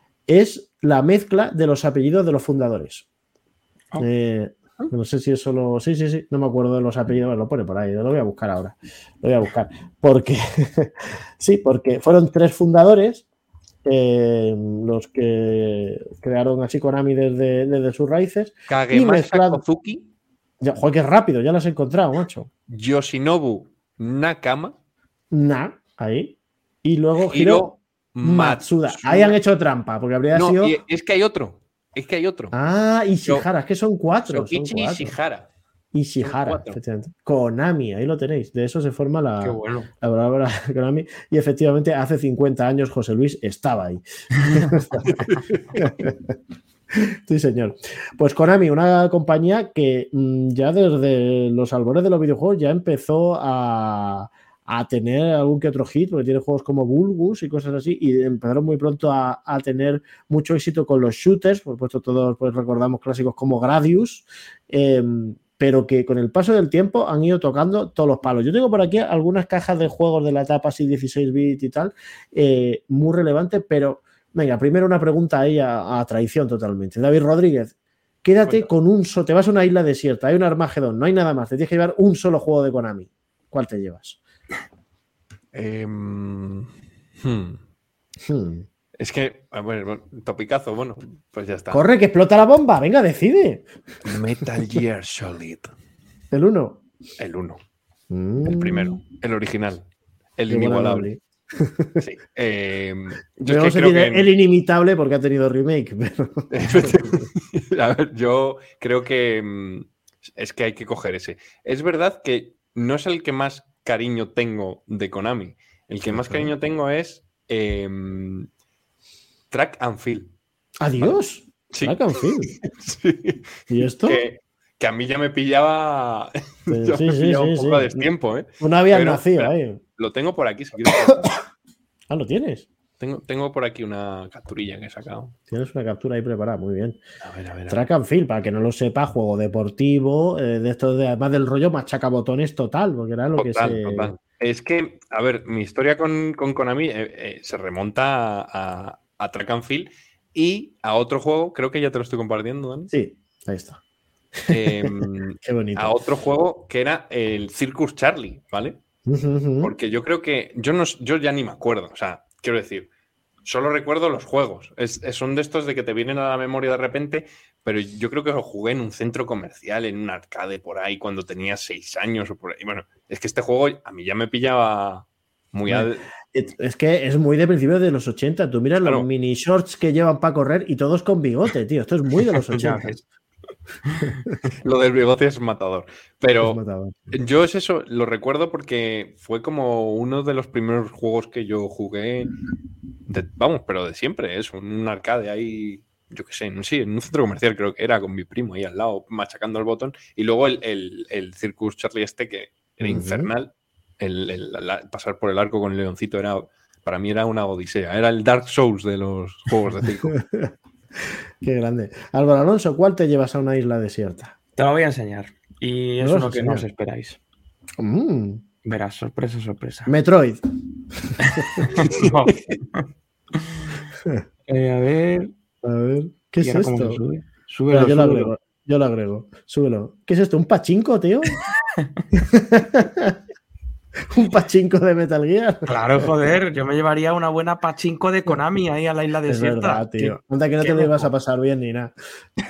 es la mezcla de los apellidos de los fundadores. Oh. Eh, no sé si eso lo... Sí, sí, sí, no me acuerdo de los apellidos, lo pone por ahí, lo voy a buscar ahora. Lo voy a buscar. Porque, sí, porque fueron tres fundadores eh, los que crearon así Konami desde, desde sus raíces. Y Kagemasa mezclado... Kozuki, Ya, joder, qué rápido, ya lo has encontrado, macho. Yoshinobu Nakama, Na, ahí. Y luego Hiro Hiro Matsuda. Matsuda. Ahí han hecho trampa, porque habría No, sido. y es que hay otro. Es que hay otro. Ah, Ishihara, es que son cuatro. Son Shokichi cuatro. Ishihara. Ishihara, cuatro. efectivamente. Konami, ahí lo tenéis. De eso se forma la, qué bueno. la palabra Konami. Y efectivamente, hace cincuenta años José Luis estaba ahí. Sí, señor. Pues Konami, una compañía que mmm, ya desde los albores de los videojuegos ya empezó a, a tener algún que otro hit, porque tiene juegos como Bulgus y cosas así, y empezaron muy pronto a, a tener mucho éxito con los shooters, por supuesto todos pues, recordamos clásicos como Gradius, eh, pero que con el paso del tiempo han ido tocando todos los palos. Yo tengo por aquí algunas cajas de juegos de la etapa así dieciséis bit y tal, eh, muy relevantes, pero venga, primero una pregunta ahí a, a traición totalmente. David Rodríguez, quédate con un solo, te vas a una isla desierta, hay un Armagedón, no hay nada más, te tienes que llevar un solo juego de Konami. ¿Cuál te llevas? Eh, hmm. Hmm. Es que, a ver, topicazo, bueno, pues ya está. Corre, que explota la bomba, venga, decide. Metal Gear Solid. ¿El uno? El uno. Mm. El primero, el original, el inigualable. Sí. Eh, yo Vamos es que a creo decir que... el inimitable porque ha tenido remake. Pero... a ver, yo creo que es que hay que coger ese. Es verdad que no es el que más cariño tengo de Konami. El que más cariño tengo es eh, Track and Field. ¿Adiós? ¿Vale? Sí. Track and Field. Sí. ¿Y esto? Que, que a mí ya me pillaba, Sí, ya sí, me sí, pillaba sí, un poco sí. a destiempo, ¿eh? No habías Pero, nacido pero, ahí. Lo tengo por aquí, si quieres. Ah, ¿lo tienes? Tengo, tengo por aquí una capturilla que he sacado. Tienes una captura ahí preparada, muy bien. A ver, a ver. A Track and Field, para que no lo sepa, juego deportivo, eh, de estos de, además del rollo machacabotones total, porque era lo total, que se... Total. Es que, a ver, mi historia con, con Konami eh, eh, se remonta a, a, a Track and Field y a otro juego, creo que ya te lo estoy compartiendo, Dani. Sí, ahí está. Eh, Qué bonito. A otro juego que era el Circus Charlie, ¿vale? Uh-huh. Porque yo creo que yo no yo ya ni me acuerdo, o sea, quiero decir, solo recuerdo los juegos. Es, es, son de estos de que te vienen a la memoria de repente, pero yo creo que lo jugué en un centro comercial, en un arcade por ahí, cuando tenía seis años o por ahí. Bueno, es que este juego a mí ya me pillaba muy... Bueno, ad... es que es muy de principios de los ochenta. Tú miras claro. los mini shorts que llevan para correr y todos con bigote, tío. Esto es muy de los ochenta. Lo del bigote es matador. Pero es matador. Yo es eso, lo recuerdo porque fue como uno de los primeros juegos que yo jugué, de, vamos, pero de siempre, es un arcade ahí, yo qué sé, sí, en un centro comercial creo que era, con mi primo ahí al lado, machacando el botón, y luego el, el, el Circus Charlie este que era uh-huh. infernal, el, el, el pasar por el arco con el leoncito era, para mí era una odisea, era el Dark Souls de los juegos de circo. Qué grande. Álvaro Alonso, ¿cuál te llevas a una isla desierta? Te lo voy a enseñar. Y es uno que no os esperáis. Mm. Verás, sorpresa, sorpresa. Metroid. No. eh, a ver. A ver. ¿Qué es esto? Sube? Súbelo, Mira, yo, súbelo. lo agrego, yo lo agrego. Súbelo. ¿Qué es esto? ¿Un pachinko, tío? ¿Un pachinko de Metal Gear? Claro, joder, yo me llevaría una buena pachinko de Konami ahí a la isla desierta. Es verdad, tío. Anda que no te lo ibas a pasar bien ni nada.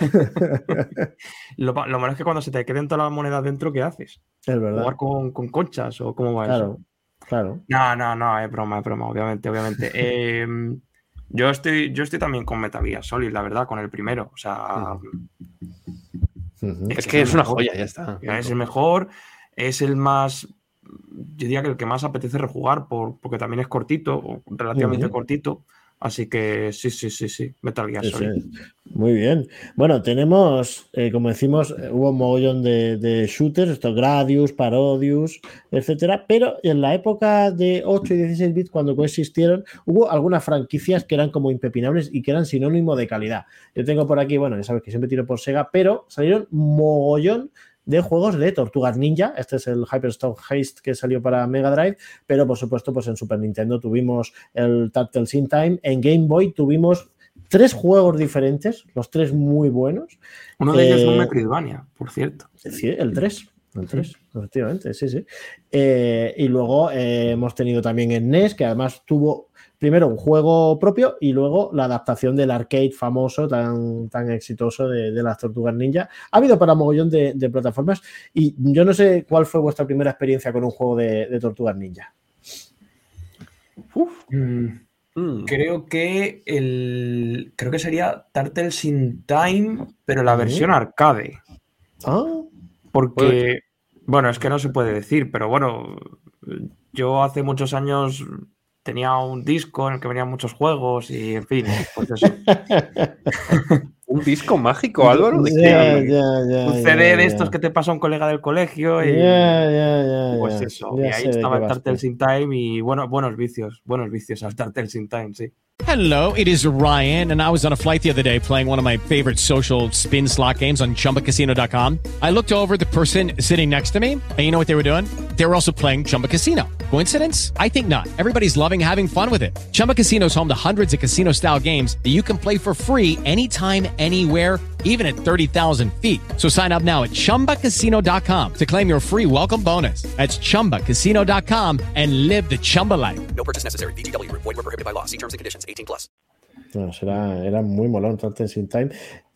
Lo, lo malo es que cuando se te queden todas las monedas dentro, ¿qué haces? Es verdad. ¿Jugar con, con conchas o cómo va claro, eso? Claro, No, no, no, es broma, es broma, obviamente, obviamente. eh, yo, estoy, yo estoy también con Metal Gear Solid, la verdad, con el primero. O sea... Uh-huh. Es, es que es, es una mejor. Joya, ya está. Es el mejor, es el más... Yo diría que el que más apetece rejugar por, porque también es cortito, relativamente uh-huh. cortito. Así que sí, sí, sí, sí. Metal Gear Solid. Sí, sí. Muy bien. Bueno, tenemos, eh, como decimos, hubo un mogollón de, de shooters, estos Gradius, Parodius, etcétera. Pero en la época de ocho y dieciséis bits, cuando coexistieron, hubo algunas franquicias que eran como impepinables y que eran sinónimo de calidad. Yo tengo por aquí, bueno, ya sabes que siempre tiro por Sega, pero salieron mogollón de juegos de Tortugas Ninja. Este es el Hyperstone Haste que salió para Mega Drive, pero por supuesto pues en Super Nintendo tuvimos el Turtles in Time, en Game Boy tuvimos tres juegos diferentes, los tres muy buenos. Uno de eh, ellos es un Metroidvania, por cierto. Sí, el tres. El tres, efectivamente, sí, sí. Eh, y luego eh, hemos tenido también en N E S, que además tuvo primero un juego propio y luego la adaptación del arcade famoso tan, tan exitoso de, de las Tortugas Ninja. Ha habido para mogollón de, de plataformas y yo no sé cuál fue vuestra primera experiencia con un juego de, de Tortugas Ninja. Uf. Mm. Mm. Creo que el creo que sería Turtles in Time, pero la versión arcade. Ah. Porque, bueno, es que no se puede decir, pero bueno, yo hace muchos años tenía un disco en el que venían muchos juegos y, en fin, pues eso. Un disco mágico, Álvaro. ¿De Ya, qué? ya, ya, Un ya, C D de ya. estos que te pasa un colega del colegio y Ya, ya, ya, pues ya. eso. Ya Y ahí sé de estaba qué el vas tú. Turtles in Time y bueno, buenos vicios, buenos vicios al Turtles in Time, sí. Hello, it is Ryan, and I was on a flight the other day playing one of my favorite social spin slot games on Chumba Casino dot com. I looked over at the person sitting next to me, and you know what they were doing? They were also playing Chumba Casino. Coincidence? I think not. Everybody's loving having fun with it. Chumba Casino is home to hundreds of casino-style games that you can play for free anytime, anywhere, even at thirty thousand feet. So sign up now at Chumba Casino dot com to claim your free welcome bonus. That's Chumba Casino dot com and live the Chumba life. No purchase necessary. V G W Group. Void where prohibited by law. See terms and conditions. eighteen plus. No, era, era muy molón Turtles in Time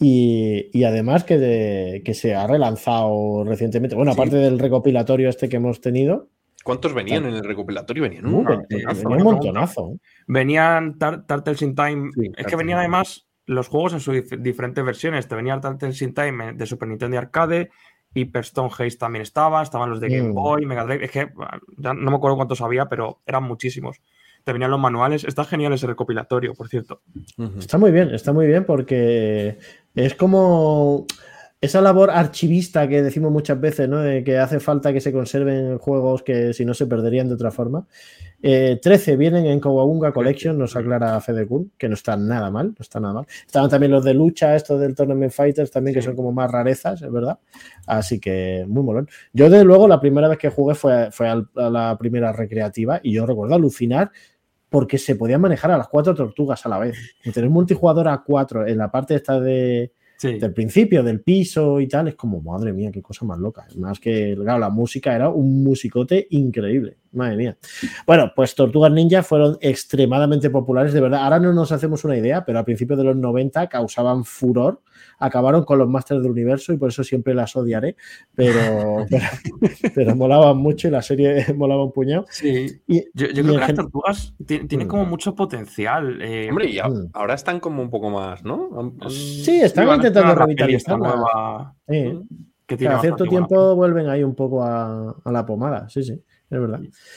y, y además que, de, que se ha relanzado recientemente, bueno, Sí. aparte del recopilatorio este que hemos tenido. ¿Cuántos venían en el recopilatorio? Venían Uh, un ven- montonazo. venía un montonazo. Venían Tar- Turtles in Time, Sí, es Turtles que venían in Time. además los juegos en sus dif- diferentes versiones. Te venía el Turtles in Time de Super Nintendo y Arcade, Hyperstone Haze también estaba, estaban los de Game Mm. Boy, Mega Drive, es que ah, ya no me acuerdo cuántos había, pero eran muchísimos. Te venían los manuales, está genial ese recopilatorio, por cierto. Ujú. Está muy bien, está muy bien porque es como esa labor archivista que decimos muchas veces, ¿no? De que hace falta que se conserven juegos que si no se perderían de otra forma. Eh, trece vienen en Kawabunga Collection, nos aclara Fede Kun, que no está nada mal, no está nada mal. Estaban también los de lucha, estos del Tournament Fighters también, que son como más rarezas, es verdad. Así que muy molón. Yo, desde luego, la primera vez que jugué fue, fue al- a la primera recreativa y yo recuerdo alucinar porque se podían manejar a las cuatro tortugas a la vez. Y tener multijugador a cuatro en la parte esta de, Sí. del principio, del piso y tal, es como, madre mía, qué cosa más loca. Más que, claro, la música era un musicote increíble. Madre mía. Bueno, pues Tortugas Ninja fueron extremadamente populares, de verdad. Ahora no nos hacemos una idea, pero a principios de los noventa causaban furor. Acabaron con los Masters del Universo y por eso siempre las odiaré. Pero, pero, pero molaban mucho y la serie molaba un puñado. Sí. Y, Yo, yo y creo en que las gen- tortugas ti- tienen Mm. como mucho potencial. eh, Hombre, y a- Mm. ahora están como un poco más, ¿no? Han- han- Sí, están van a intentando estrenar la peli esta revitalizarla. nueva Sí. que tiene Cada cierto bastante buena tiempo vuelven ahí un poco a, a la pomada, sí, sí, es verdad.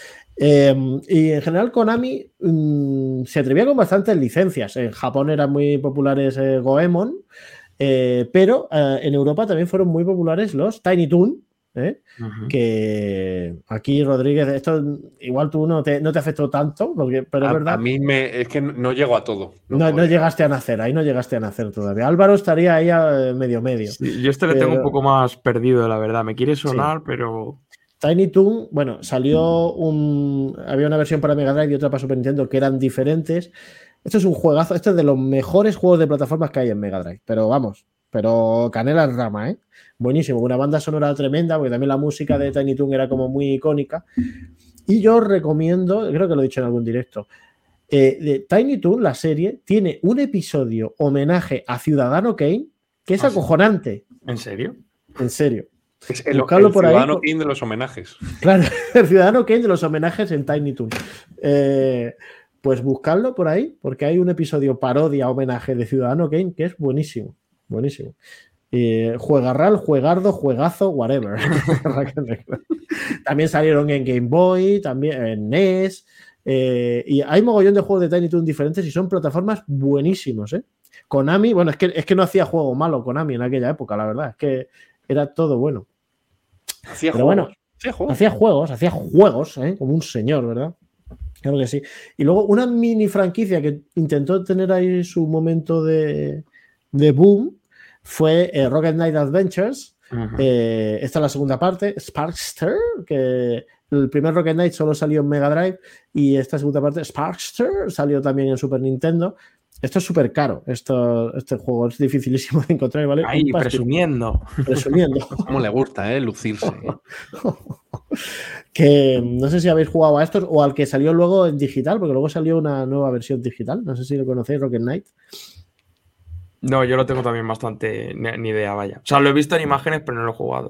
Eh, y en general Konami mm, se atrevía con bastantes licencias. En Japón eran muy populares eh, Goemon, eh, pero eh, en Europa también fueron muy populares los Tiny Toon, ¿eh? Ujú. Que aquí Rodríguez, esto igual tú no te, no te afectó tanto, porque, pero a, es verdad. a mí me, es que no, no llego a todo. No, no puedo. llegaste a nacer, ahí no llegaste a nacer todavía. Álvaro estaría ahí a medio medio. Sí, yo este le tengo Pero- un poco más perdido, la verdad. Me quiere sonar, pero. Tiny Toon, bueno, salió un. Había una versión para Mega Drive y otra para Super Nintendo que eran diferentes. Esto es un juegazo, este es de los mejores juegos de plataformas que hay en Mega Drive, pero vamos, pero canela en rama, ¿eh? Buenísimo, una banda sonora tremenda, porque también la música de Tiny Toon era como muy icónica. Y yo recomiendo, creo que lo he dicho en algún directo, eh, de Tiny Toon, la serie, tiene un episodio homenaje a Ciudadano Kane que es ¿Ah, sí? acojonante, ¿En serio? en serio. Es el, Buscadlo el por ahí, Ciudadano por- King de los homenajes. Claro, el Ciudadano Kane de los homenajes en Tiny Toon. Eh, pues buscadlo por ahí, porque hay un episodio parodia homenaje de Ciudadano Kane que es buenísimo, buenísimo. Eh, juegarral, juegardo, juegazo, whatever. También salieron en Game Boy, también en N E S. Eh, y hay mogollón de juegos de Tiny Toon diferentes y son plataformas buenísimos, ¿eh? Konami, bueno, es que, es que no hacía juego malo Konami en aquella época, la verdad, es que era todo bueno. Hacía Pero juegos. bueno, hacía juegos. Hacía juegos, hacía juegos, ¿eh? Como un señor, ¿verdad? Claro que sí. Y luego una mini franquicia que intentó tener ahí su momento de, de boom fue eh, Rocket Knight Adventures. Ujú. Eh, esta es la segunda parte, Sparkster, que el primer Rocket Knight solo salió en Mega Drive y esta segunda parte, Sparkster, salió también en Super Nintendo. Esto es súper caro, esto, este juego es dificilísimo de encontrar, ¿vale? Ahí, Un pastizal. presumiendo. Presumiendo. Cómo le gusta, ¿eh? Lucirse. ¿eh? Que no sé si habéis jugado a estos o al que salió luego en digital, porque luego salió una nueva versión digital. No sé si lo conocéis, Rocket Knight. No, yo lo tengo también bastante ni, ni idea, vaya. O sea, lo he visto en imágenes, pero no lo he jugado.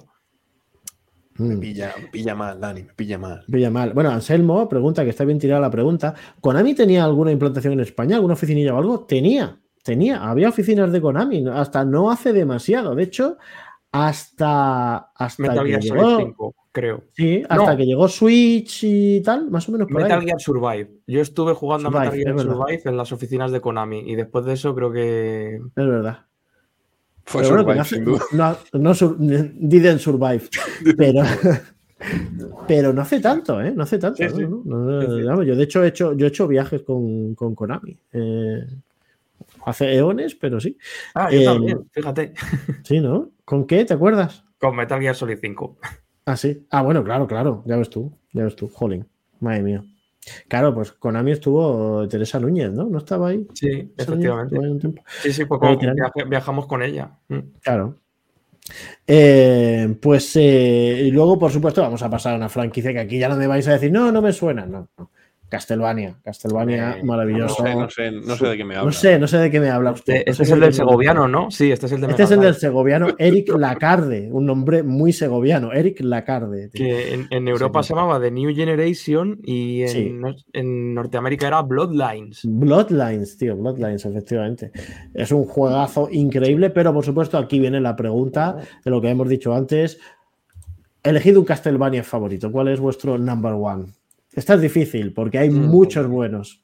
Me Mm, pilla, me pilla mal, Dani, me pilla mal. pilla mal. Bueno, Anselmo pregunta, que está bien tirada la pregunta. ¿Konami tenía alguna implantación en España? ¿Alguna oficinilla o algo? Tenía, tenía. Había oficinas de Konami, ¿no? Hasta no hace demasiado. De hecho, hasta, hasta Metal que Gear llegó. Solid cinco, creo. Sí, hasta No. que llegó Switch y tal, más o menos por Metal ahí. Gear Survive. Yo estuve jugando Survive, a Metal Gear es verdad. Survive en las oficinas de Konami y después de eso creo que Es verdad. Fue pero Survive, bueno, que no, sin hace- duda. no, no sur- didn't survive. Pero, pero no hace tanto, ¿eh? No hace tanto. Sí, sí. ¿no? No, no, Sí, sí. vamos, yo de hecho he hecho, yo he hecho viajes con, con Konami. eh, hace eones, pero sí. Ah, yo Eh, también, fíjate. Sí, ¿no? ¿Con qué? ¿Te acuerdas? Con Metal Gear Solid cinco. Ah, sí. Ah, bueno, claro, claro. Ya ves tú. Ya ves tú. Jolín. Madre mía. Claro, pues Konami estuvo Teresa Núñez, ¿no? ¿No estaba ahí? Sí, Teresa Núñez efectivamente. estuvo ahí un tiempo. Sí, sí, pues Ahí como tirando. viaje- viajamos con ella. Mm. Claro. Eh, pues eh, y luego, por supuesto, vamos a pasar a una franquicia que aquí ya no me vais a decir, no, no me suena. No, no. Castlevania. Castlevania, Eh, maravilloso. No sé, no sé, no sé de qué me habla. No sé, no sé de qué me habla usted. Este, No sé este es de el qué del me- segoviano, ¿no? Sí, este es el de Este es el Mega del Drive. segoviano, Eric Lacarde, un nombre muy segoviano, Eric Lacarde. tío. Que en, en Europa Sí. se llamaba The New Generation y en, Sí. no- en Norteamérica era Bloodlines. Bloodlines, tío, Bloodlines, efectivamente. Es un juegazo increíble, pero por supuesto aquí viene la pregunta de lo que hemos dicho antes. Elegid un Castlevania favorito. ¿Cuál es vuestro number one? Esta es difícil porque hay Mm. muchos buenos.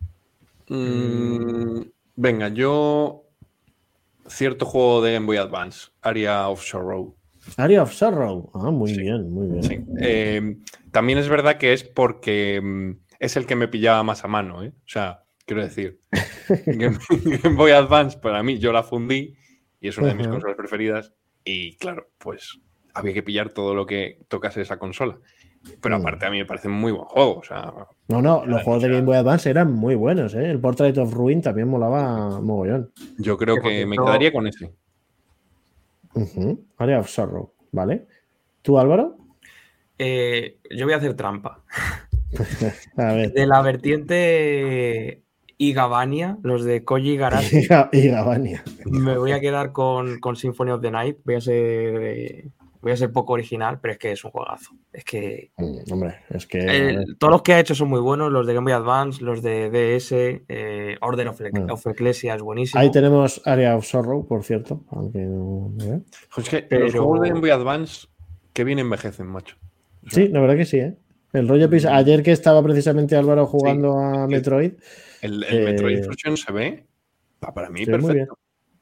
Mm, venga, yo. Cierto juego de Game Boy Advance, Area of Sorrow. Area of Sorrow. Ah, muy Sí. bien, muy bien. Sí. Eh, también es verdad que es porque mm, es el que me pillaba más a mano, ¿eh? O sea, quiero decir, Game, Game Boy Advance para mí, yo la fundí y es una de mis Ajá. consolas preferidas. Y claro, pues había que pillar todo lo que tocase esa consola. Pero Mm. aparte a mí me parece un muy buen juego. O sea, No, no, los juegos de Game Boy Advance eran muy buenos, ¿eh? El Portrait of Ruin también molaba mogollón. yo creo Que, por que me cierto- quedaría con ese. Ujú. Area of Sorrow, ¿vale? ¿Tú, Álvaro? Eh, yo voy a hacer trampa. A ver. De la vertiente Igavania, los de Koji Igarashi, Y Ga- y Gabania. me voy a quedar con, con Symphony of the Night. Voy a ser eh, voy a ser poco original, pero es que es un juegazo. Es que Mm, Hombre, es que. a eh, ver. todos los que ha hecho son muy buenos, los de Game Boy Advance, los de D S, eh, Order of, Mm. of Ecclesia es buenísimo. Ahí tenemos Area of Sorrow, por cierto. Aunque no. ¿eh? Es que Pero- los juegos de Game Boy Advance, que bien envejecen, macho. O sea, Sí, la verdad que sí, ¿eh? El rollo pis- Ayer que estaba precisamente Álvaro jugando a Metroid, El, el Eh, Metroid Fusion se ve, pa- para mí, se ve muy bien. perfecto.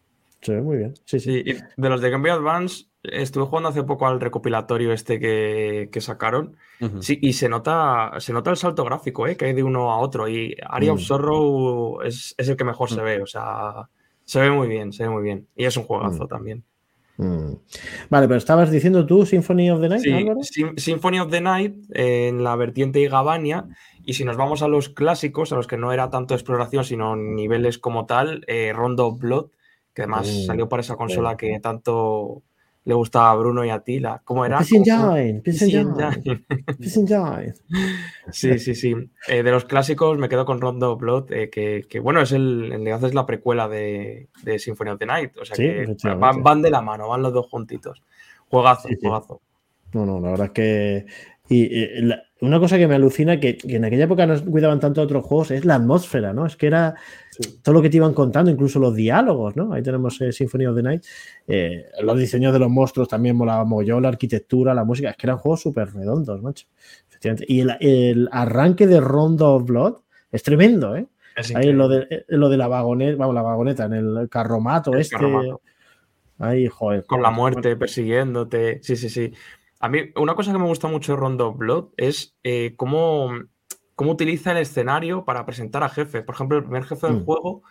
Se ve muy bien. Sí, sí. Sí, y de los de Game Boy Advance, estuve jugando hace poco al recopilatorio este que, que sacaron. Ujú. Sí, y se nota, se nota el salto gráfico, ¿eh? Que hay de uno a otro. Y Area Mm. of Sorrow es, es el que mejor se ve. O sea, se ve muy bien, se ve muy bien. Y es un juegazo Mm. también. Mm. Vale, pero estabas diciendo tú Symphony of the Night, Sí, Álvaro. Sym- Symphony of the Night eh, en la vertiente Igavania. Y si nos vamos a los clásicos, a los que no era tanto exploración, sino niveles como tal, eh, Rondo of Blood, que además Mm, salió para esa consola sí. que tanto le gustaba a Bruno y a ti. la- ¿Cómo era? Piss ¿Cómo- Engine, Piss Piss Engine, Engine. Piss Engine. Sí, sí, sí. Eh, de los clásicos me quedo con Rondo of Blood, eh, que, que, bueno, es el, en realidad es la precuela de, de Symphony of the Night. O sea Sí, que efectivamente. van, van de la mano, van los dos juntitos. Juegazo, Sí, sí. juegazo. No, no, la verdad es que. Y, y la- una cosa que me alucina que, que en aquella época no se cuidaban tanto de otros juegos es la atmósfera, ¿no? Es que era todo lo que te iban contando, incluso los diálogos, ¿no? Ahí tenemos eh, Symphony of the Night. Eh, los diseños de los monstruos también molaban mogollón, la arquitectura, la música. Es que eran juegos súper redondos, macho. Efectivamente. Y el, el arranque de Rondo of Blood es tremendo, ¿eh? Es Ahí lo increíble. de, lo de la vagoneta, vamos, la vagoneta, en el carromato El este. carromato. Ahí, joder. Con la muerte persiguiéndote. Sí, sí, sí. A mí, una cosa que me gusta mucho de Rondo of Blood es eh, cómo, cómo utiliza el escenario para presentar a jefes. Por ejemplo, el primer jefe del Mm. juego,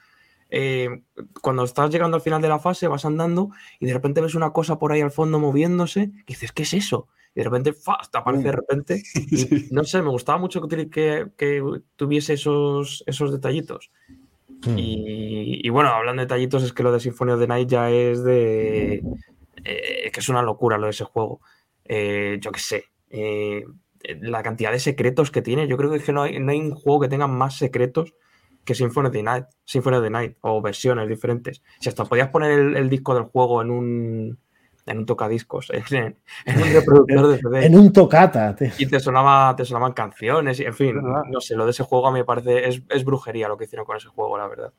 eh, cuando estás llegando al final de la fase, vas andando y de repente ves una cosa por ahí al fondo moviéndose y dices, ¿qué es eso? Y de repente, ¡fa! Te aparece de repente. Y, no sé, me gustaba mucho que, utili- que, que tuviese esos, esos detallitos. Mm. Y, y bueno, hablando de detallitos, es que lo de Symphony of the Night ya es de. eh, que es una locura lo de ese juego. Eh, yo qué sé. eh, la cantidad de secretos que tiene. Yo creo que, es que no, hay, no hay un juego que tenga más secretos que Symphony of the Night. Symphony of the Night. O versiones diferentes. Si hasta podías poner el, el disco del juego en un. En un tocadiscos. En, en un reproductor de C D. En un tocata. tío. Y te, sonaba, te sonaban canciones. Y, en fin, ¿Verdad? no sé. Lo de ese juego a mí me parece. Es, es brujería lo que hicieron con ese juego, la verdad.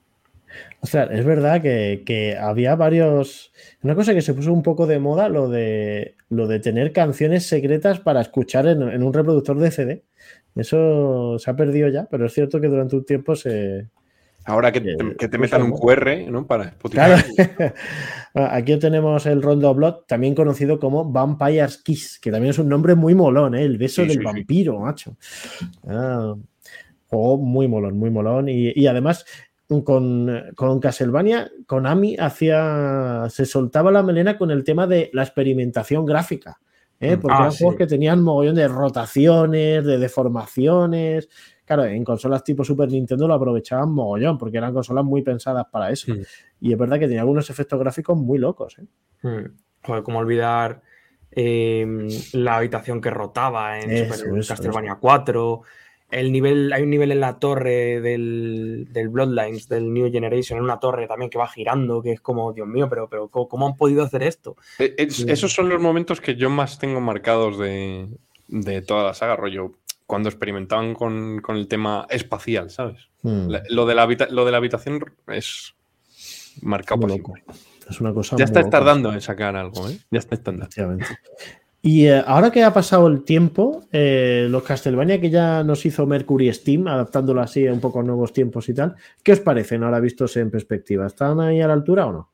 O sea, es verdad que, que había varios. Una cosa que se puso un poco de moda, lo de lo de tener canciones secretas para escuchar en, en un reproductor de C D. Eso se ha perdido ya, pero es cierto que durante un tiempo se, Ahora que te, que te metan un Q R, ¿no? Para Spotify. Claro. Aquí tenemos el Rondo Blood, también conocido como Vampire's Kiss, que también es un nombre muy molón, ¿eh? El beso sí, del sí, vampiro, sí. macho. Ah, juego muy molón, muy molón. Y, y además, con, con Castlevania, Konami hacía, se soltaba la melena con el tema de la experimentación gráfica, ¿eh? Porque ah, eran sí. juegos que tenían mogollón de rotaciones, de deformaciones. Claro, en consolas tipo Super Nintendo lo aprovechaban mogollón, porque eran consolas muy pensadas para eso. Mm. Y es verdad que tenía algunos efectos gráficos muy locos, ¿eh? Mm. Joder, cómo olvidar eh, la habitación que rotaba en eso, Super eso, Castlevania eso. cuatro. El nivel, hay un nivel en la torre del, del Bloodlines, del New Generation, en una torre también que va girando, que es como, Dios mío, pero, pero ¿cómo han podido hacer esto? Es, esos son los momentos que yo más tengo marcados de, de toda la saga, rollo. Cuando experimentaban con, con el tema espacial, ¿sabes? Hmm. La, lo, de la habita, lo de la habitación es marcado por siempre. Es una cosa ya muy está loca. tardando en sacar algo, ¿eh? Ya está tardando. Y eh, ahora que ha pasado el tiempo, eh, los Castlevania que ya nos hizo Mercury Steam, adaptándolo así a un poco a nuevos tiempos y tal, ¿qué os parecen ahora vistos en perspectiva? ¿Están ahí a la altura o no?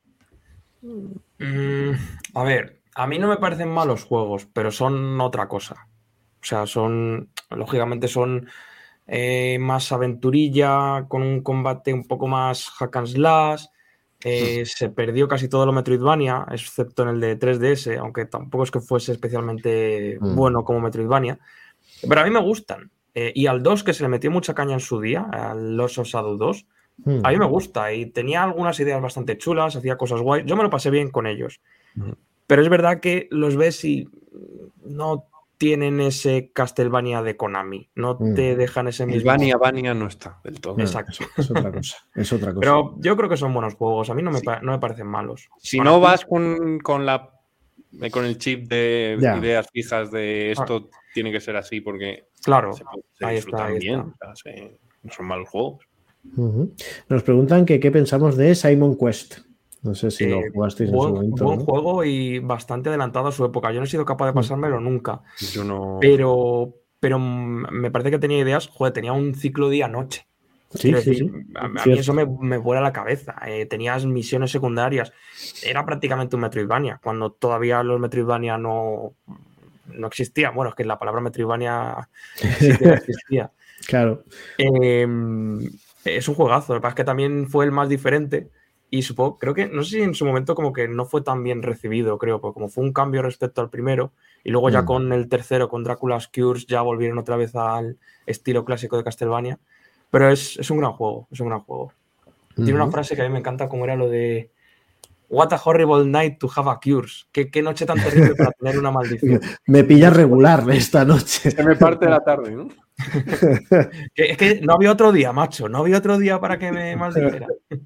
Mm, a ver, a mí no me parecen malos juegos, pero son otra cosa. O sea, son, lógicamente son eh, más aventurilla, con un combate un poco más hack and slash. Eh, se perdió casi todo lo Metroidvania, excepto en el de tres D S, aunque tampoco es que fuese especialmente mm. bueno como Metroidvania. Pero a mí me gustan. Eh, y al dos, que se le metió mucha caña en su día, al Lost of Shadow dos, mm. a mí me gusta. Y tenía algunas ideas bastante chulas, hacía cosas guays. Yo me lo pasé bien con ellos. Mm. Pero es verdad que los ves y no tienen ese Castlevania de Konami, no mm. te dejan ese mismo... El Vania Vania no está del todo. Exacto. Es, es otra cosa, es otra cosa. Pero yo creo que son buenos juegos, a mí no me, sí. no me parecen malos. Si Ahora, no vas con, con, la, con el chip de ya. ideas fijas de esto ah. tiene que ser así porque claro, se, se ahí disfrutan está, ahí bien, está. O sea, se, no son malos juegos. Uh-huh. Nos preguntan que qué pensamos de Simon Quest. No sé si eh, lo jugasteis buen, en su momento. Buen ¿no? juego y bastante adelantado a su época. Yo no he sido capaz de pasármelo mm. nunca. Yo no. Pero, pero me parece que tenía ideas. Joder, tenía un ciclo día-noche. Sí, sí, decir, sí. A, a mí eso me, me vuela la cabeza. Eh, tenías misiones secundarias. Era prácticamente un Metroidvania. Cuando todavía los Metroidvania no, no existían. Bueno, es que la palabra Metroidvania sí que existía. Claro. Eh, es un juegazo. Lo que pasa es que también fue el más diferente. Y supongo, creo que, no sé si en su momento como que no fue tan bien recibido, creo, porque como fue un cambio respecto al primero, y luego ya mm. con el tercero, con Dracula's Cures, ya volvieron otra vez al estilo clásico de Castlevania. Pero es, es un gran juego, es un gran juego. Mm-hmm. Tiene una frase que a mí me encanta, como era lo de What a horrible night to have a cures. ¿Qué, qué noche tan terrible para tener una maldición? Me pilla regular esta noche. Se me parte la tarde, ¿no? que, es que no había otro día, macho, no había otro día para que me maldijera.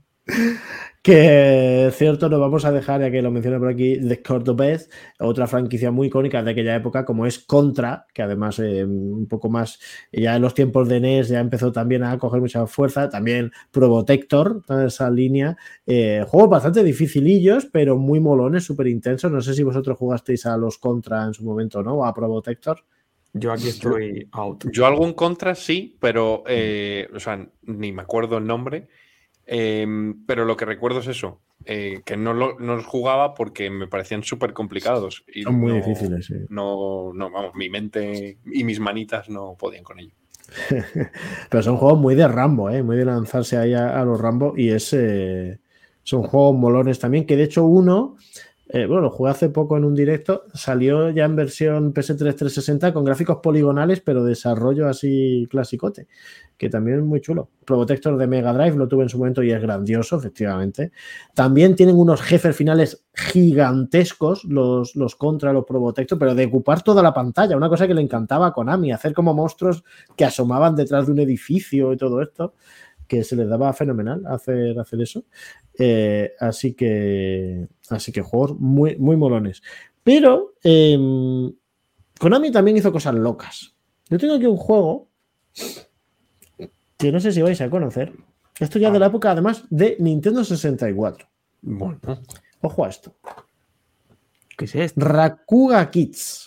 Que cierto, nos vamos a dejar, ya que lo mencioné por aquí, The Cordobés, otra franquicia muy icónica de aquella época, como es Contra, que además eh, un poco más, ya en los tiempos de N E S ya empezó también a coger mucha fuerza, también Probotector, toda esa línea, eh, juegos bastante dificilillos, pero muy molones, súper intensos. No sé si vosotros jugasteis a los Contra en su momento, ¿no? O a Probotector. Yo aquí estoy out. Yo algún Contra sí, pero eh, o sea, ni me acuerdo el nombre. Eh, pero lo que recuerdo es eso, eh, que no, lo, no los jugaba porque me parecían súper complicados. Y Son muy no, difíciles, sí. No, no, vamos, mi mente y mis manitas no podían con ello. Pero son juegos muy de Rambo, ¿eh? Muy de lanzarse ahí a, a los Rambo. Y es, eh, son juegos molones también, que de hecho uno... Eh, bueno, lo jugué hace poco en un directo, salió ya en versión P S tres trescientos sesenta con gráficos poligonales, pero desarrollo así clasicote, que también es muy chulo. Probotector de Mega Drive lo tuve en su momento y es grandioso, efectivamente. También tienen unos jefes finales gigantescos, los, los Contra, los Probotector, pero de ocupar toda la pantalla, una cosa que le encantaba a Konami, hacer como monstruos que asomaban detrás de un edificio y todo esto, que se les daba fenomenal hacer, hacer eso. Eh, así que así que juegos muy, muy molones. Pero eh, Konami también hizo cosas locas. Yo tengo aquí un juego que no sé si vais a conocer. Esto ya de la época, además, de Nintendo sesenta y cuatro. Bueno. Ojo a esto. ¿Qué es esto? Rakuga Kids.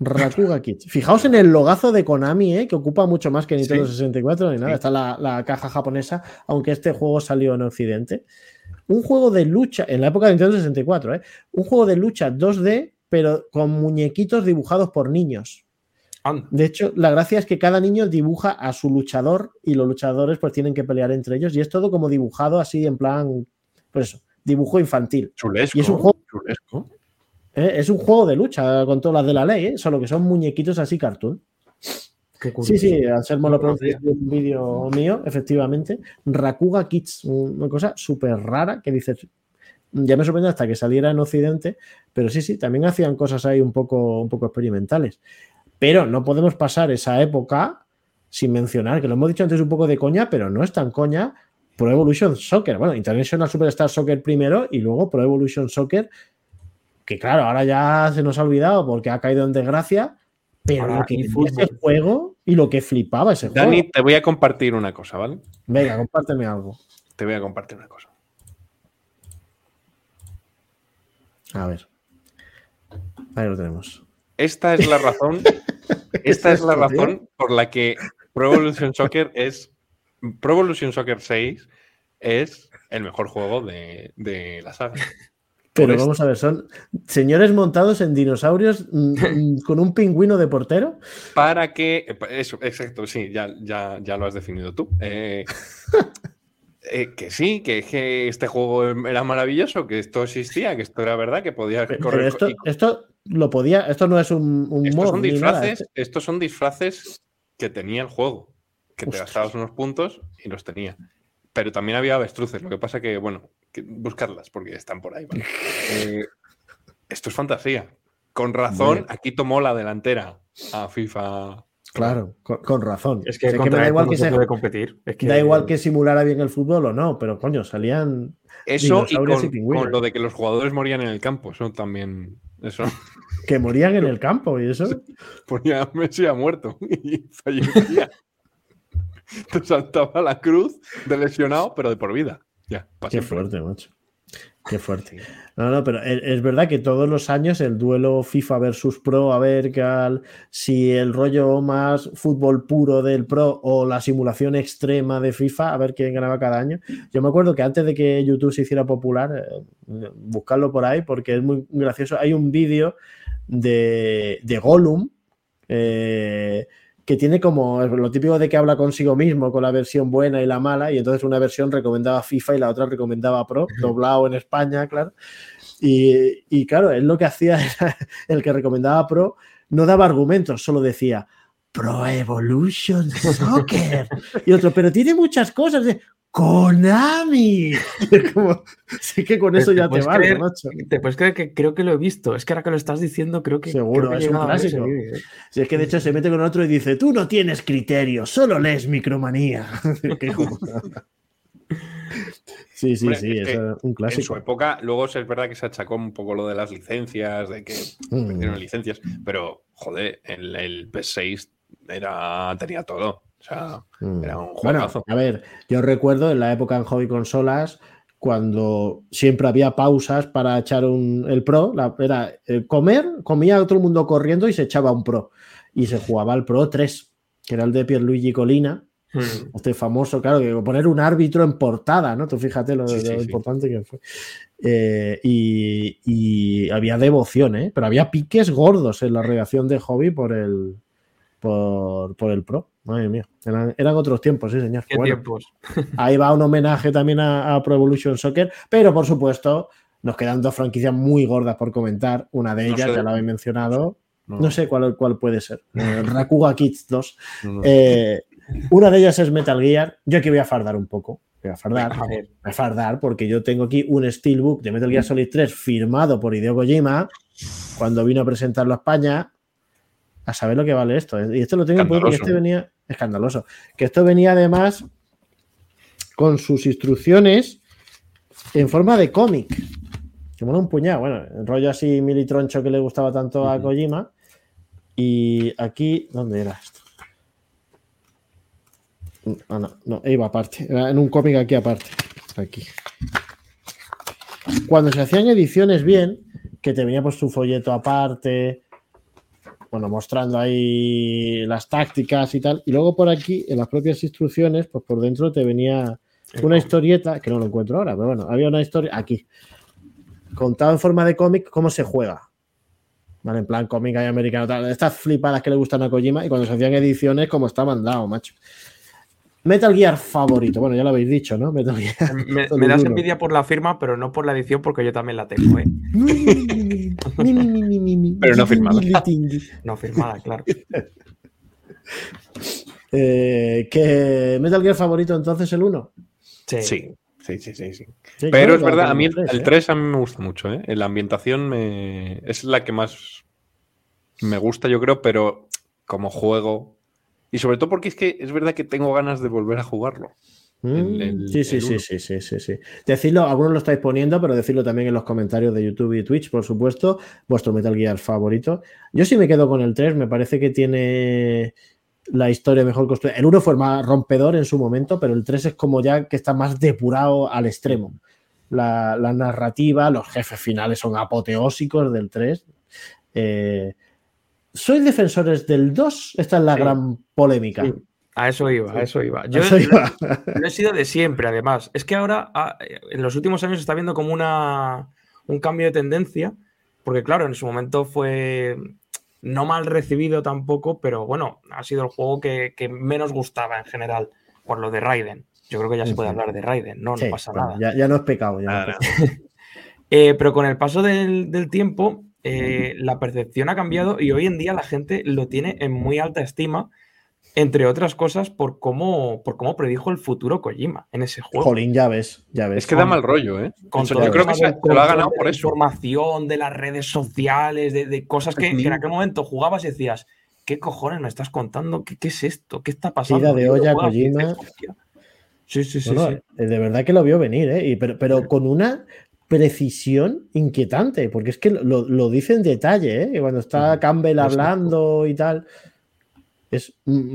Rakuga Kids. Fijaos en el logazo de Konami, ¿eh? Que ocupa mucho más que Nintendo Sí. sesenta y cuatro ni nada. Sí. Está la, la caja japonesa, aunque este juego salió en Occidente. Un juego de lucha, en la época de Nintendo sesenta y cuatro, ¿eh? Un juego de lucha dos D, pero con muñequitos dibujados por niños. De hecho, la gracia es que cada niño dibuja a su luchador y los luchadores pues tienen que pelear entre ellos y es todo como dibujado así en plan, pues eso, dibujo infantil. Chulesco. Y es un juego, chulesco. ¿eh? Es un juego de lucha con todas las de la ley, ¿eh? Solo que son muñequitos así cartoon. Sí, sí, Anselmo lo pronuncia en un vídeo mío, efectivamente. Rakuga Kids, una cosa súper rara que dices, ya me sorprendió hasta que saliera en Occidente, pero sí, sí, también hacían cosas ahí un poco, un poco experimentales. Pero no podemos pasar esa época sin mencionar, que lo hemos dicho antes un poco de coña, pero no es tan coña, Pro Evolution Soccer. Bueno, International Superstar Soccer primero y luego Pro Evolution Soccer, que claro, ahora ya se nos ha olvidado porque ha caído en desgracia, pero Ahora, lo que y tenía fútbol. ese juego y lo que flipaba ese Dani, juego. te voy a compartir una cosa, ¿vale? Venga, compárteme algo. Te voy a compartir una cosa. A ver. Ahí lo tenemos. Esta es la razón. Esta es la razón por la que Pro Evolution Soccer es. Pro Evolution Soccer seis es el mejor juego de, de la saga. Pero vamos a ver, son señores montados en dinosaurios mmm, con un pingüino de portero. Para que. Eso, exacto, sí, ya, ya, ya lo has definido tú. Eh, eh, que sí, que, que este juego era maravilloso, que esto existía, que esto era verdad, que podía Pero correr. esto, y- esto lo podía. Esto no es un, un estos mod son ni nada. disfraces, estos son disfraces que tenía el juego. Que te Ostras. gastabas unos puntos y los tenía. Pero también había avestruces. Lo que pasa que, bueno, que buscarlas porque están por ahí. ¿Vale? Eh, esto es fantasía. Con razón, Bueno. aquí tomó la delantera a FIFA. Claro, con, con razón. Es que Sé me contra da esto igual no que se se- puede competir. Es que Da igual que simulara bien el fútbol o no, pero coño, salían Eso y dinosaurios con, y pingüinos con lo de que los jugadores morían en el campo. Eso también. Eso. que morían en el campo y eso. Ponía a Messi ha muerto y fallecía. Te saltaba la cruz de lesionado, pero de por vida. Ya, pa' Qué siempre. fuerte, macho. Qué fuerte. No, no, pero es, es verdad que todos los años el duelo FIFA versus Pro, a ver qué al- si el rollo más fútbol puro del Pro o la simulación extrema de FIFA, a ver quién ganaba cada año. Yo me acuerdo que antes de que YouTube se hiciera popular, eh, buscarlo por ahí porque es muy gracioso. Hay un vídeo de, de Gollum eh, que tiene como lo típico de que habla consigo mismo con la versión buena y la mala, y entonces una versión recomendaba FIFA y la otra recomendaba Pro, doblado en España, claro. Y, y claro, él lo que hacía era, el que recomendaba Pro no daba argumentos, solo decía Pro Evolution Soccer. Y otro, pero tiene muchas cosas de Konami. Es como, sí que con eso ¿Te ya te puedes vale, creer- macho. Te puedes creer que creo que lo he visto. Es que ahora que lo estás diciendo, creo que. Seguro, creo que he es un llegado a ver ese clásico. vídeo, ¿eh? Si es que de hecho se mete con otro y dice, tú no tienes criterio, solo lees Micromanía. Qué joder. Sí, sí, Hombre, sí, es es que un En su clásico. época, luego es verdad que se achacó un poco lo de las licencias, de que Mm. vendieron licencias, pero joder, el, el P S seis era, tenía todo. O sea, Mm. era un Bueno, juegazo. a ver, yo recuerdo en la época en hobby consolas cuando siempre había pausas para echar un, el Pro, la- era eh, comer, comía todo el mundo corriendo y se echaba un Pro. Y se jugaba al Pro tres, que era el de Pierluigi Colina. Hmm. Este famoso, claro, que poner un árbitro en portada, ¿no? Tú fíjate lo, Sí, lo sí, sí. importante que fue. Eh, y, y había devoción, ¿eh? Pero había piques gordos en la redacción de hobby por el, por, por el Pro. Madre mía. Eran, eran otros tiempos, sí, señor. ¿Qué Bueno, tiempos? ahí va un homenaje también a, a Pro Evolution Soccer, pero por supuesto nos quedan dos franquicias muy gordas por comentar. Una de No ellas, sé. ya la habéis mencionado, No. no sé cuál, cuál puede ser. Eh, Rakuga Kids dos. No, no. Eh, una de ellas es Metal Gear. Yo aquí voy a fardar un poco. Voy a fardar. A ver. Voy a fardar porque yo tengo aquí un Steelbook de Metal Gear Solid tres firmado por Hideo Kojima cuando vino a presentarlo a España. A saber lo que vale esto. ¿eh? Y esto lo tengo porque Escandaloso. este venía escandaloso. Que esto venía además con sus instrucciones en forma de cómic. Que mola un puñado. Bueno, el rollo así militroncho que le gustaba tanto a Kojima. Y aquí, ¿dónde era esto? Ah, no, no, iba aparte. Era en un cómic aquí aparte. Aquí. Cuando se hacían ediciones bien, que te venía por su folleto aparte. bueno, mostrando ahí las tácticas y tal. Y luego por aquí, en las propias instrucciones, pues por dentro te venía una historieta, que no lo encuentro ahora, pero bueno, había una historia aquí, contado en forma de cómic, cómo se juega. Vale, en plan cómic ahí americano, tal. Estas flipadas que le gustan a Kojima, y cuando se hacían ediciones, como está mandado, macho. Metal Gear favorito, bueno, ya lo habéis dicho, ¿no? Metal Gear. Me, me das envidia por la firma, pero no por la edición, porque yo también la tengo, ¿eh? Pero no firmada. No firmada, claro. eh, ¿qué Metal Gear favorito entonces el uno? Sí. Sí. Sí, sí, sí, sí. sí Pero es verdad, a mí el, el tres a mí me gusta mucho, ¿eh? La ambientación me... es la que más me gusta, yo creo, pero como juego... Y sobre todo porque es que es verdad que tengo ganas de volver a jugarlo. Mm, el, el, sí, sí, sí, sí, sí, sí, sí. Decidlo, algunos lo estáis poniendo, pero decidlo también en los comentarios de YouTube y Twitch, por supuesto, vuestro Metal Gear favorito. Yo sí me quedo con el tres, me parece que tiene... la historia mejor construida. El uno fue el más rompedor en su momento, pero el tres es como ya que está más depurado al extremo. La, la narrativa, los jefes finales son apoteósicos del tres. Eh, ¿Sois defensores del dos? Esta es la sí. gran polémica. Sí. A eso iba, a eso iba. Yo eso iba. Lo, lo he sido de siempre, además. Es que ahora, en los últimos años, se está viendo como una, un cambio de tendencia, porque claro, en su momento fue... no mal recibido tampoco, pero bueno, ha sido el juego que, que menos gustaba en general por lo de Raiden. Yo creo que ya se puede hablar de Raiden, ¿no? No sí, pasa bueno, nada. Ya, ya no es pecado. Ya no es pecado. eh, pero con el paso del, del tiempo, eh, la percepción ha cambiado y hoy en día la gente lo tiene en muy alta estima, entre otras cosas, por cómo, por cómo predijo el futuro Kojima en ese juego. Jolín, ya ves, ya ves. Es que da mal rollo, ¿eh? Con Yo creo que se, se lo ha ganado por eso. Información de las redes sociales, de, de cosas que, que en aquel momento jugabas y decías, ¿qué cojones me estás contando? ¿Qué, qué es esto? ¿Qué está pasando? Tira de olla, Kojima. Sí, sí, sí, bueno, sí. De verdad que lo vio venir, ¿eh? Y, pero, pero con una precisión inquietante, porque es que lo, lo dice en detalle, ¿eh? Cuando está Campbell hablando y tal. Es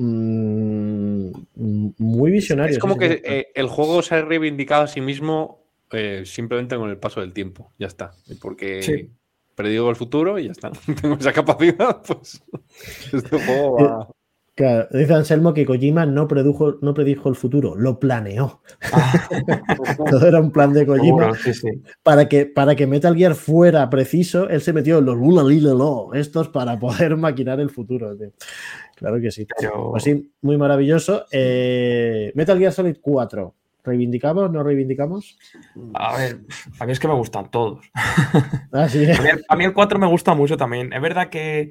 mm, muy visionario. Es como sí, que eh, el juego se ha reivindicado a sí mismo eh, simplemente con el paso del tiempo. Ya está. Porque sí. predigo el futuro y ya está. Tengo esa capacidad, pues este juego va... Claro, dice Anselmo que Kojima no predijo, no predijo el futuro, lo planeó. Ah. Todo era un plan de Kojima. Seguro, sí, sí. Para que, para que Metal Gear fuera preciso, él se metió en los Lulalilelo, estos para poder maquinar el futuro. Tío. Claro que sí. Pero... Pues sí, muy maravilloso. Eh, Metal Gear Solid cuatro. ¿Reivindicamos? ¿No reivindicamos? A ver, a mí es que me gustan todos. Ah, ¿sí? a, mí, a mí el cuatro me gusta mucho también. Es verdad que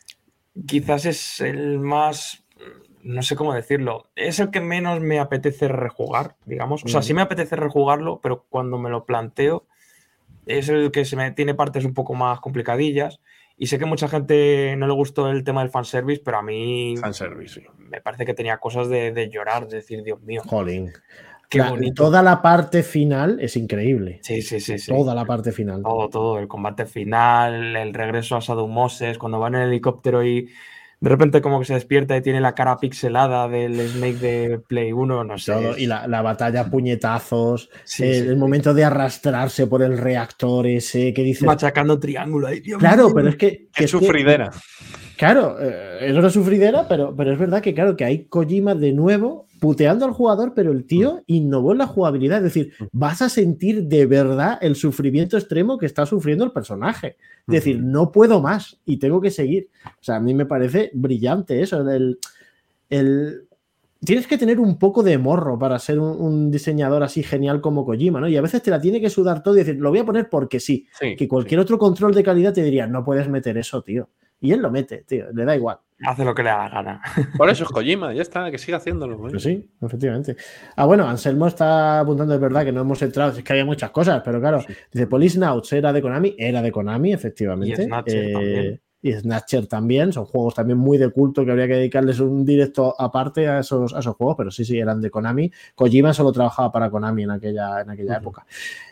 quizás es el más, no sé cómo decirlo, es el que menos me apetece rejugar, digamos. O sea, sí me apetece rejugarlo, pero cuando me lo planteo es el que se me tiene partes un poco más complicadillas. Y sé que mucha gente no le gustó el tema del fanservice, pero a mí fanservice, sí. me parece que tenía cosas de, de llorar, de decir, Dios mío. Jolín. Qué la, bonito. Toda la parte final es increíble. Sí, sí, sí. sí. Toda la parte final. Todo, todo. El combate final, el regreso a Shadow Moses, cuando va en el helicóptero y de repente como que se despierta y tiene la cara pixelada del Snake de Play uno, no sé. Todo, y la, la batalla a puñetazos, sí, el, sí, el sí. momento de arrastrarse por el reactor ese que dice... Machacando triángulo ahí, Dios Claro, mío. pero es que... Es sufridera. Que, claro, eh, es una sufridera, pero, pero es verdad que claro, que hay Kojima de nuevo puteando al jugador, pero el tío innovó en la jugabilidad. Es decir, vas a sentir de verdad el sufrimiento extremo que está sufriendo el personaje. Es decir, no puedo más y tengo que seguir. O sea, a mí me parece brillante eso. El, el... Tienes que tener un poco de morro para ser un, un diseñador así genial como Kojima, ¿no? Y a veces te la tiene que sudar todo y decir, lo voy a poner porque sí. sí que cualquier sí. otro control de calidad te diría, no puedes meter eso, tío. Y él lo mete, tío, le da igual. Hace lo que le da la gana. Por eso es Kojima, ya está, que siga haciéndolo. Pues sí, efectivamente. Ah, bueno, Anselmo está apuntando, es verdad que no hemos entrado, es que había muchas cosas, pero claro, sí. dice, Policenauts era de Konami, era de Konami, efectivamente. Y Snatcher eh, también. Y Snatcher también, son juegos también muy de culto que habría que dedicarles un directo aparte a esos, a esos juegos, pero sí, sí, eran de Konami. Kojima solo trabajaba para Konami en aquella, en aquella uh-huh. época.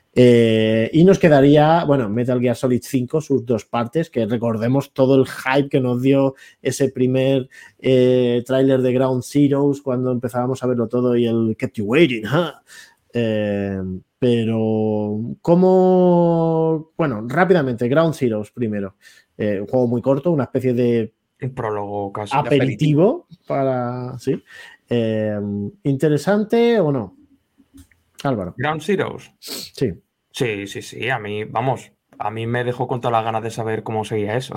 Eh, y nos quedaría, bueno, Metal Gear Solid cinco, sus dos partes, que recordemos todo el hype que nos dio ese primer eh, tráiler de Ground Zeroes cuando empezábamos a verlo todo y el Kept You Waiting, huh? eh, pero como, bueno, rápidamente, Ground Zeroes primero, eh, un juego muy corto, una especie de Un prólogo casi. Aperitivo para. Sí. Eh, ¿Interesante o no? Álvaro. Ground Zeroes. Sí. Sí, sí, sí. A mí, vamos, a mí me dejó con todas las ganas de saber cómo seguía eso.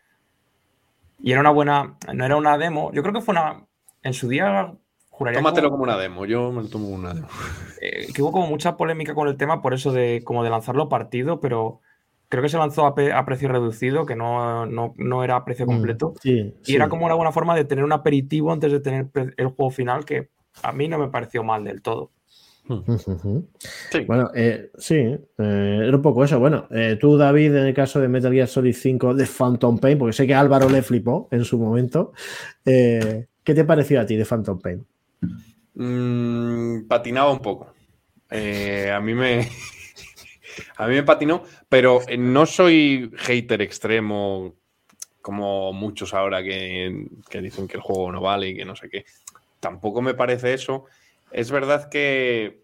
Y era una buena. No era una demo. Yo creo que fue una. En su día. Juraría Tómatelo como, como una demo. Yo me lo tomo como una demo. Eh, que hubo como mucha polémica con el tema por eso de como de lanzarlo partido, pero creo que se lanzó a, pe- a precio reducido, que no, no, no era a precio completo. Mm, sí, y sí. era como una buena forma de tener un aperitivo antes de tener pre- el juego final, que a mí no me pareció mal del todo. Uh-huh. Sí. Bueno, eh, sí, eh, era un poco eso. Bueno, eh, tú, David, en el caso de Metal Gear Solid cinco de Phantom Pain, porque sé que Álvaro le flipó en su momento, eh, ¿qué te pareció a ti de Phantom Pain? Mm, patinaba un poco. Eh, a mí me a mí me patinó, pero no soy hater extremo como muchos ahora que, que dicen que el juego no vale y que no sé qué. Tampoco me parece eso. Es verdad que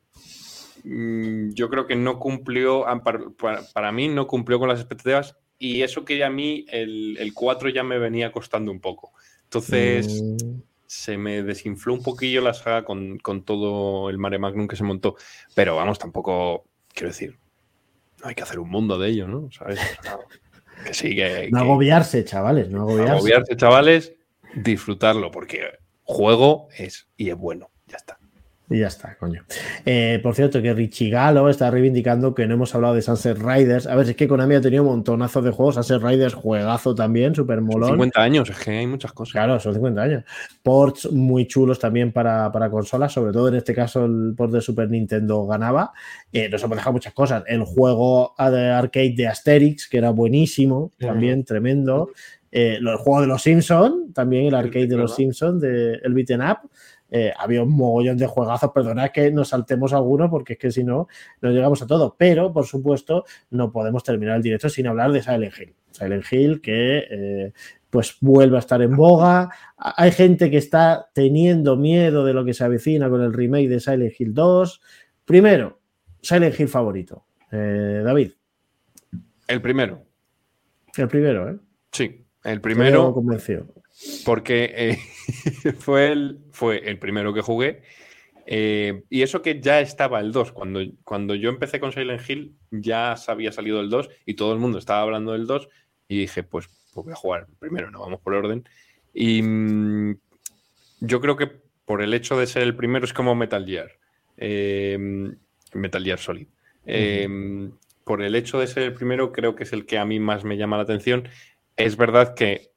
mmm, yo creo que no cumplió, para, para mí no cumplió con las expectativas, y eso que a mí el, el cuatro ya me venía costando un poco. Entonces mm. se me desinfló un poquillo la saga con, con todo el Mare Magnum que se montó. Pero vamos, tampoco, quiero decir, no hay que hacer un mundo de ello, ¿no? ¿Sabes? Que sí, que... No que, agobiarse, chavales, no agobiarse. Agobiarse, chavales, disfrutarlo, porque juego es y es bueno, ya está. Y ya está, coño. Eh, por cierto, que Richie Galo está reivindicando que no hemos hablado de Sunset Riders. A ver, es que Konami ha tenido un montonazo de juegos. Sunset Riders, juegazo también, súper molón. Son cincuenta años, es que hay muchas cosas. Claro, son cincuenta años. Ports muy chulos también para, para consolas, sobre todo en este caso el port de Super Nintendo ganaba. Eh, nos hemos dejado muchas cosas. El juego de arcade de Asterix, que era buenísimo, también, uh-huh. tremendo. Eh, el juego de los Simpsons, también el arcade de los Simpsons, de, el beaten up. Eh, había un mogollón de juegazos, perdonad que nos saltemos algunos porque es que si no, no llegamos a todo, pero por supuesto no podemos terminar el directo sin hablar de Silent Hill. Silent Hill que eh, pues vuelve a estar en boga. Hay gente que está teniendo miedo de lo que se avecina con el remake de Silent Hill dos. Primero, Silent Hill favorito. Eh, David. El primero. El primero, ¿eh? Sí, el primero. Convenció. Porque eh, fue, el, fue el primero que jugué. Eh, y eso que ya estaba el dos. Cuando, cuando yo empecé con Silent Hill, ya había salido el dos y todo el mundo estaba hablando del dos. Y dije, pues, pues voy a jugar primero, no vamos por orden. Y mmm, yo creo que por el hecho de ser el primero es como Metal Gear. Eh, Metal Gear Solid. Eh, uh-huh. Por el hecho de ser el primero, creo que es el que a mí más me llama la atención. Es verdad que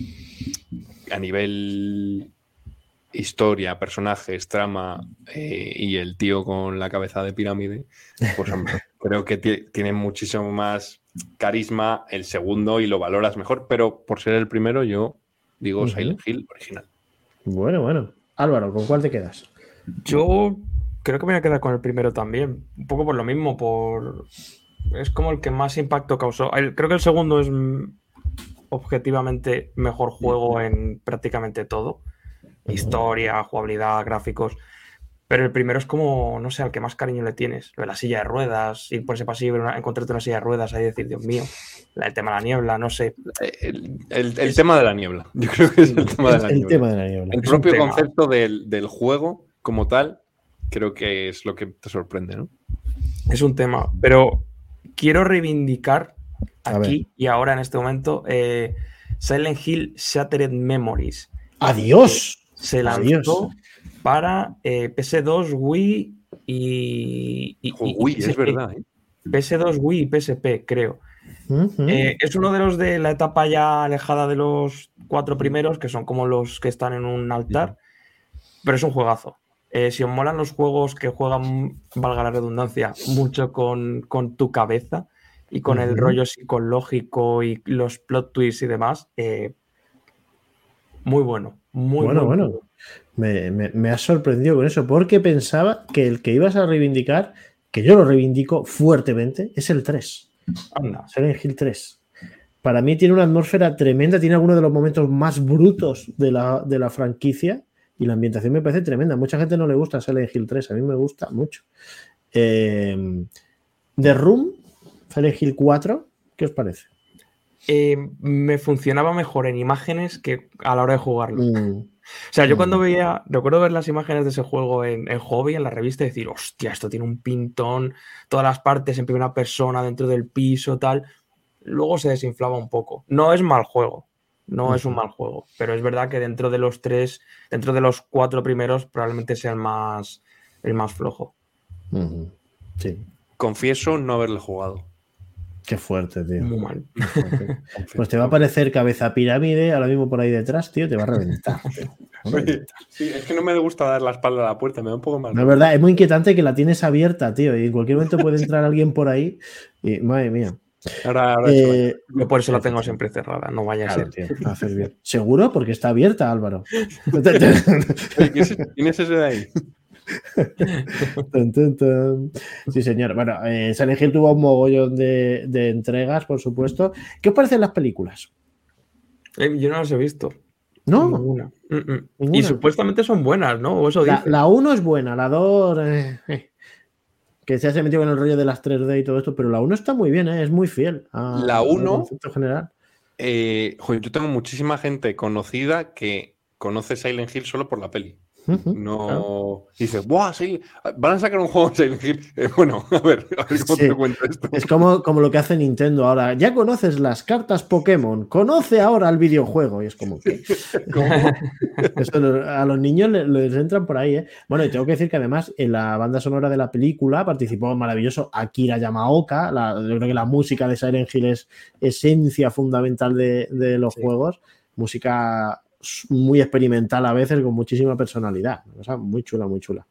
a nivel historia, personajes, trama eh, y el tío con la cabeza de pirámide, pues hombre, creo que t- tiene muchísimo más carisma el segundo y lo valoras mejor, pero por ser el primero yo digo uh-huh. Silent Hill original. Bueno, bueno. Álvaro, ¿con cuál te quedas? Yo creo que me voy a quedar con el primero también, un poco por lo mismo, por es como el que más impacto causó. El, creo que el segundo es objetivamente mejor juego en prácticamente todo. Historia, jugabilidad, gráficos. Pero el primero es como, no sé, al que más cariño le tienes. Lo de la silla de ruedas, ir por ese pasillo, una, encontrarte una silla de ruedas ahí y decir, Dios mío, el tema de la niebla, no sé. El, el, el tema de la niebla. Yo creo que es el tema de la el niebla. Tema de la niebla. El propio concepto del, del juego como tal, creo que es lo que te sorprende, ¿no? Es un tema, pero quiero reivindicar aquí y ahora en este momento eh, Silent Hill Shattered Memories. ¡Adiós! Se lanzó Adiós. para eh, P S dos, Wii y... y, oh, Wii, y es verdad. ¿eh? P S dos, Wii y P S P, creo. Uh-huh. Eh, es uno de los de la etapa ya alejada de los cuatro primeros, que son como los que están en un altar, pero es un juegazo. Eh, si os molan los juegos que juegan, valga la redundancia, mucho con, con tu cabeza y con uh-huh. el rollo psicológico y los plot twists y demás, eh, muy bueno. Muy bueno, muy bueno. bueno. Me, me, me has sorprendido con eso, porque pensaba que el que ibas a reivindicar, que yo lo reivindico fuertemente, es el tres. Anda. Silent Hill tres. Para mí tiene una atmósfera tremenda, tiene algunos de los momentos más brutos de la, de la franquicia y la ambientación me parece tremenda. Mucha gente no le gusta Silent Hill tres, a mí me gusta mucho. Eh, The Room, Silent Hill cuatro, ¿qué os parece? eh, me funcionaba mejor en imágenes que a la hora de jugarlo. Mm. O sea, yo Mm. cuando veía, recuerdo ver las imágenes de ese juego en, en Hobby, en la revista, y decir, hostia, esto tiene un pintón, todas las partes en primera persona, dentro del piso, tal. Luego se desinflaba un poco. No es mal juego, no Ujú. es un mal juego, pero es verdad que dentro de los tres, dentro de los cuatro primeros, probablemente sea el más, el más flojo. Ujú. Sí. Confieso no haberle jugado. Qué fuerte, tío. Muy mal. Qué fuerte. Pues te va a aparecer cabeza pirámide ahora mismo por ahí detrás, tío, te va a reventar. Tío. Oye, sí, es que no me gusta dar la espalda a la puerta, me da un poco mal. No, es verdad, es muy inquietante que la tienes abierta, tío, y en cualquier momento puede entrar alguien por ahí y, madre mía. Ahora, ahora Eh, Yo por eso la tengo siempre cerrada, no vaya claro, a ser. tío, haces bien. ¿Seguro? Porque está abierta, Álvaro. Oye, ¿quién es- ¿quién es ese de ahí? Tun, tun, tun. Sí, señor. Bueno, eh, Silent Hill tuvo un mogollón de, de entregas, por supuesto. ¿Qué os parecen las películas? Eh, yo no las he visto. ¿No? Ninguna. Mm, mm. Ninguna. Y supuestamente son buenas, ¿no? O eso La, dicen. la uno es buena, la dos... Eh, eh, que se ha metido con el rollo de las tres D y todo esto, pero la uno está muy bien, eh, es muy fiel a- La al uno- concepto general. Eh, joder, yo tengo muchísima gente conocida que conoce Silent Hill solo por la peli. Ujú, No claro. dice, ¡buah! Sí, van a sacar un juego de Silent Hill. Eh, bueno, a ver, a ver cómo Sí. te cuento esto. Es como, como lo que hace Nintendo ahora. Ya conoces las cartas Pokémon, conoce ahora el videojuego. Y es como que ¿Cómo? eso lo- a los niños le- les entran por ahí, ¿eh? Bueno, y tengo que decir que además en la banda sonora de la película participó maravilloso Akira Yamaoka. La- yo creo que la música de Silent Hill es esencia fundamental de, de los Sí. juegos. Música muy experimental a veces, con muchísima personalidad. O sea, muy chula, muy chula.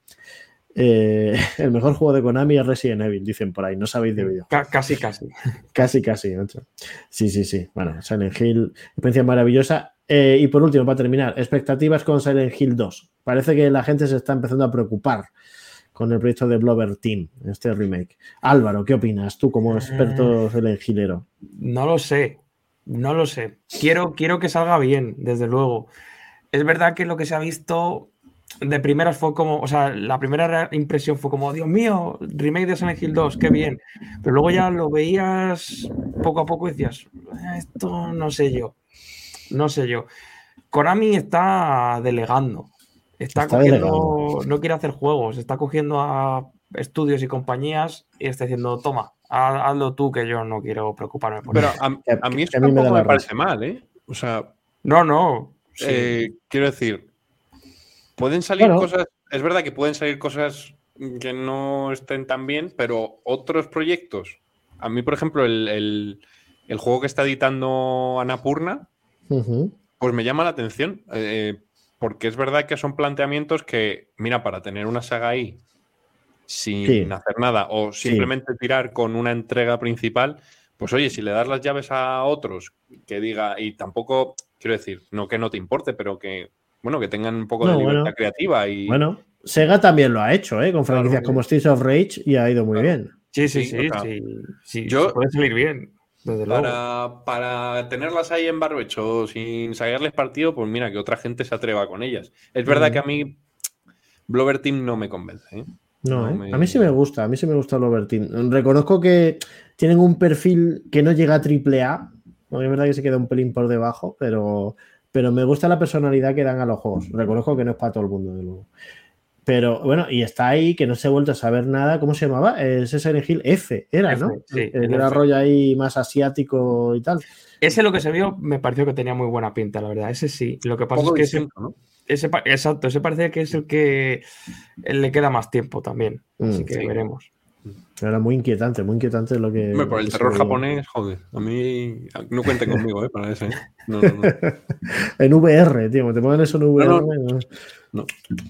Eh, el mejor juego de Konami es Resident Evil, dicen por ahí. No sabéis de videojuegos. Ca- casi, casi. Casi, casi, macho. Sí, sí, sí. Bueno, Silent Hill, experiencia maravillosa. Eh, y por último, para terminar, expectativas con Silent Hill dos. Parece que la gente se está empezando a preocupar con el proyecto de Blover Team, este remake. Álvaro, ¿qué opinas? Tú como experto Silent Hillero. No lo sé. No lo sé. Quiero, quiero que salga bien, desde luego. Es verdad que lo que se ha visto de primeras fue como, o sea, la primera re- impresión fue como, Dios mío, remake de Silent Hill dos, qué bien. Pero luego ya lo veías poco a poco y decías, "Eh, esto no sé yo, no sé yo". Konami está delegando, está, Está cogiendo, delegando. no quiere hacer juegos, está cogiendo a estudios y compañías y está diciendo, toma, haz- hazlo tú, que yo no quiero preocuparme por Pero eso. a, Que- a mí que eso a mí me da tampoco la me parece risa. mal, ¿eh? O sea, No, no. Sí. eh, quiero decir, pueden salir Bueno. cosas, es verdad que pueden salir cosas que no estén tan bien, pero otros proyectos. A mí, por ejemplo, el, el- el juego que está editando Annapurna, Ujú. pues me llama la atención, eh, porque es verdad que son planteamientos que, mira, para tener una saga ahí sin Sí. hacer nada o Sí. simplemente tirar con una entrega principal, pues oye, si le das las llaves a otros que diga, y tampoco, quiero decir, no que no te importe, pero que, bueno, que tengan un poco No, de libertad bueno. creativa y... Bueno, Sega también lo ha hecho, ¿eh? Con Claro, franquicias sí. como Streets of Rage y ha ido muy Claro. bien. Sí, sí, Sí, sí, o sea, sí, sí, yo- se puede salir bien, desde luego. Para, para tenerlas ahí en barbecho sin sacarles partido, pues mira, que otra gente se atreva con ellas. Es verdad Mm. que a mí Blover Team no me convence. ¿eh? No, No ¿eh? me- A mí sí me gusta, a mí sí me gusta el Overteam. Reconozco que tienen un perfil que no llega a triple A, porque es verdad que se queda un pelín por debajo, pero, pero me gusta la personalidad que dan a los juegos. Reconozco que no es para todo el mundo, de luego. Pero bueno, y está ahí, que no se ha vuelto a saber nada. ¿Cómo se llamaba? Ese Silent Hill F, era, F, ¿no? sí, el el era F. rollo ahí más asiático y tal. Ese lo que se vio me pareció que tenía muy buena pinta, la verdad. Ese sí. Lo que pasa poco es que ese, distinto, ¿no? ese pa- exacto, ese parece que es el que le queda más tiempo también. Así Mm, que sí. veremos. Era muy inquietante, muy inquietante lo que. Hombre, por lo el que se terror veía. japonés, joder, a mí no cuenten conmigo, ¿eh? Para eso, ¿eh? No, no, no. En V R, tío, te ponen eso en V R. No, No, no.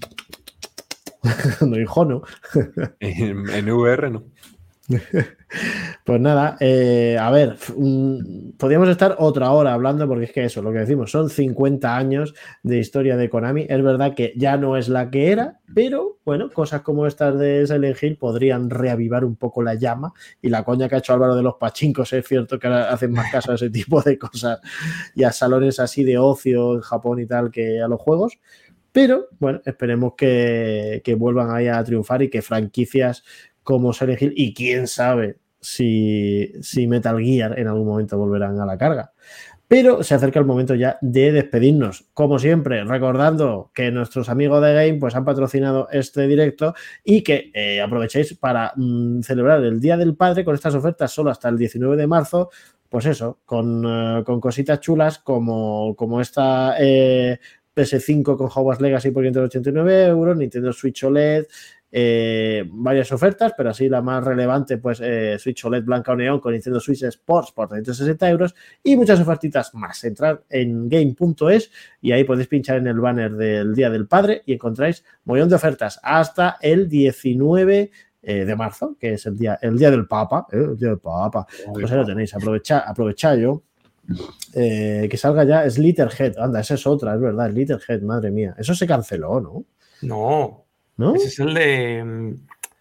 no, hijo, no. En, en V R no. Pues nada, eh, a ver, mm, podríamos estar otra hora hablando porque es que eso, lo que decimos, son cincuenta años de historia de Konami. Es verdad que ya no es la que era, pero bueno, cosas como estas de Silent Hill podrían reavivar un poco la llama y la coña que ha hecho Álvaro de los pachincos. Es cierto que ahora hacen más caso a ese tipo de cosas y a salones así de ocio en Japón y tal que a los juegos. Pero bueno, esperemos que, que vuelvan ahí a triunfar y que franquicias como Silent Hill y quién sabe si, si Metal Gear en algún momento volverán a la carga. Pero se acerca el momento ya de despedirnos. Como siempre, recordando que nuestros amigos de Game pues, han patrocinado este directo y que eh, aprovechéis para mmm, celebrar el Día del Padre con estas ofertas solo hasta el diecinueve de marzo. Pues eso, con, uh, con cositas chulas como, como esta eh, P S cinco con Hogwarts Legacy por quinientos ochenta y nueve euros, Nintendo Switch O L E D, eh, varias ofertas, pero así la más relevante, pues eh, Switch O L E D blanca o neón con Nintendo Switch Sports por trescientos sesenta euros y muchas ofertitas más. Entrad en game punto es y ahí podéis pinchar en el banner del Día del Padre y encontráis un montón de ofertas hasta el diecinueve de marzo, que es el día, el día del Papa, ¿eh? El día del Papa. Pues ahí lo tenéis, aprovechad, aprovechad yo. Eh, que salga ya Slitterhead. Anda, esa es otra, es verdad, Slitterhead, madre mía. Eso se canceló, ¿no? No. ¿No? Ese es el de.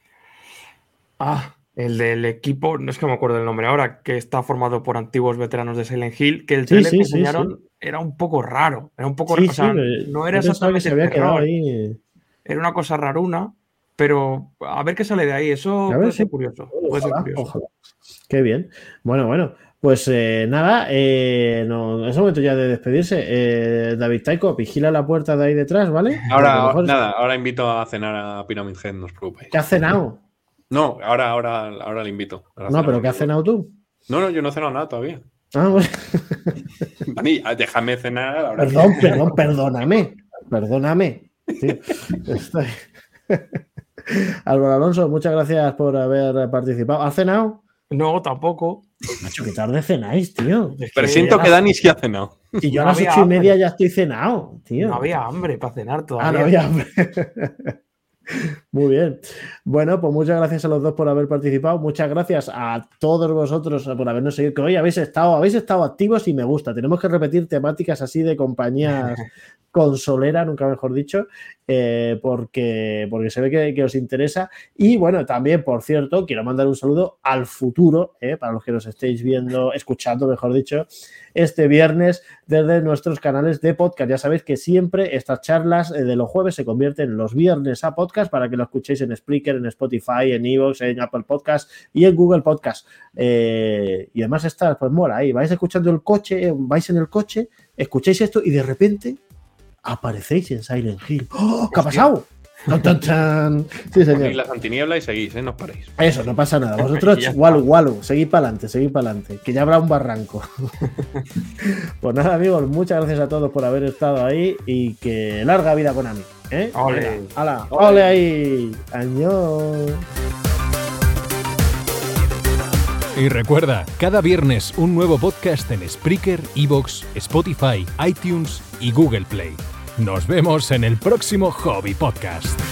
Ah, el del equipo, no es que me acuerdo del nombre ahora, que está formado por antiguos veteranos de Silent Hill, que el sí, trailer sí, que sí, enseñaron sí. era un poco raro. Era un poco Sí, raro. O sea, sí, no era yo pensaba que exactamente se había quedado terror. ahí. Era una cosa raruna. Pero a ver qué sale de ahí. Eso A ver, puede sí. ser curioso. Puede ser Ojalá, curioso. ojalá. Qué bien. Bueno, bueno. Pues eh, nada, eh, no, es momento ya de despedirse. Eh, David Taiko, vigila la puerta de ahí detrás, ¿vale? Ahora, mejor... nada, ahora invito a cenar a Pyramid Head, no os preocupéis. ¿Qué has cenado? No, ahora, ahora, ahora le invito. Ahora No, pero ¿qué has cenado tú? No, no, yo no he cenado nada todavía. Ah, bueno. Dani, déjame cenar. Ahora. Perdón, perdón, perdóname. Perdóname. Tío, estoy... Álvaro Alonso, muchas gracias por haber participado. ¿Has cenado? No, tampoco. Macho, qué tarde cenáis, tío. Es pero siento que las... Dani sí ha cenado. Y yo no a las ocho y media ya estoy cenado, tío. No había hambre para cenar todavía. Ah, no había hambre. Muy bien. Bueno, pues muchas gracias a los dos por haber participado. Muchas gracias a todos vosotros por habernos seguido. Que hoy habéis estado, habéis estado activos y me gusta. Tenemos que repetir temáticas así de compañías consolera, nunca mejor dicho, eh, porque, porque se ve que, que os interesa. Y bueno, también, por cierto, quiero mandar un saludo al futuro, eh, para los que nos estéis viendo, escuchando, mejor dicho, este viernes desde nuestros canales de podcast. Ya sabéis que siempre estas charlas de los jueves se convierten los viernes a podcast para que lo escuchéis en Spreaker, en Spotify, en iVoox, en Apple Podcast y en Google Podcast. Eh, y además está, pues mola, ahí vais escuchando el coche, vais en el coche, escucháis esto y de repente aparecéis en Silent Hill. ¡Oh! ¿Qué ha pasado? ¡Tan, tan, tan! Sí, señor. Y las antinieblas y seguís, ¿eh? No os paréis. Eso, no pasa nada. Vosotros, walu, walu, seguid para adelante, seguid para adelante, que ya habrá un barranco. Pues nada, amigos, muchas gracias a todos por haber estado ahí y que larga vida Konami, ¿eh? ¡Ole! ¡Hala! ¡Ole ahí! ¡Añón! Y recuerda, cada viernes un nuevo podcast en Spreaker, iVoox, Spotify, iTunes y Google Play. Nos vemos en el próximo Hobby Podcast.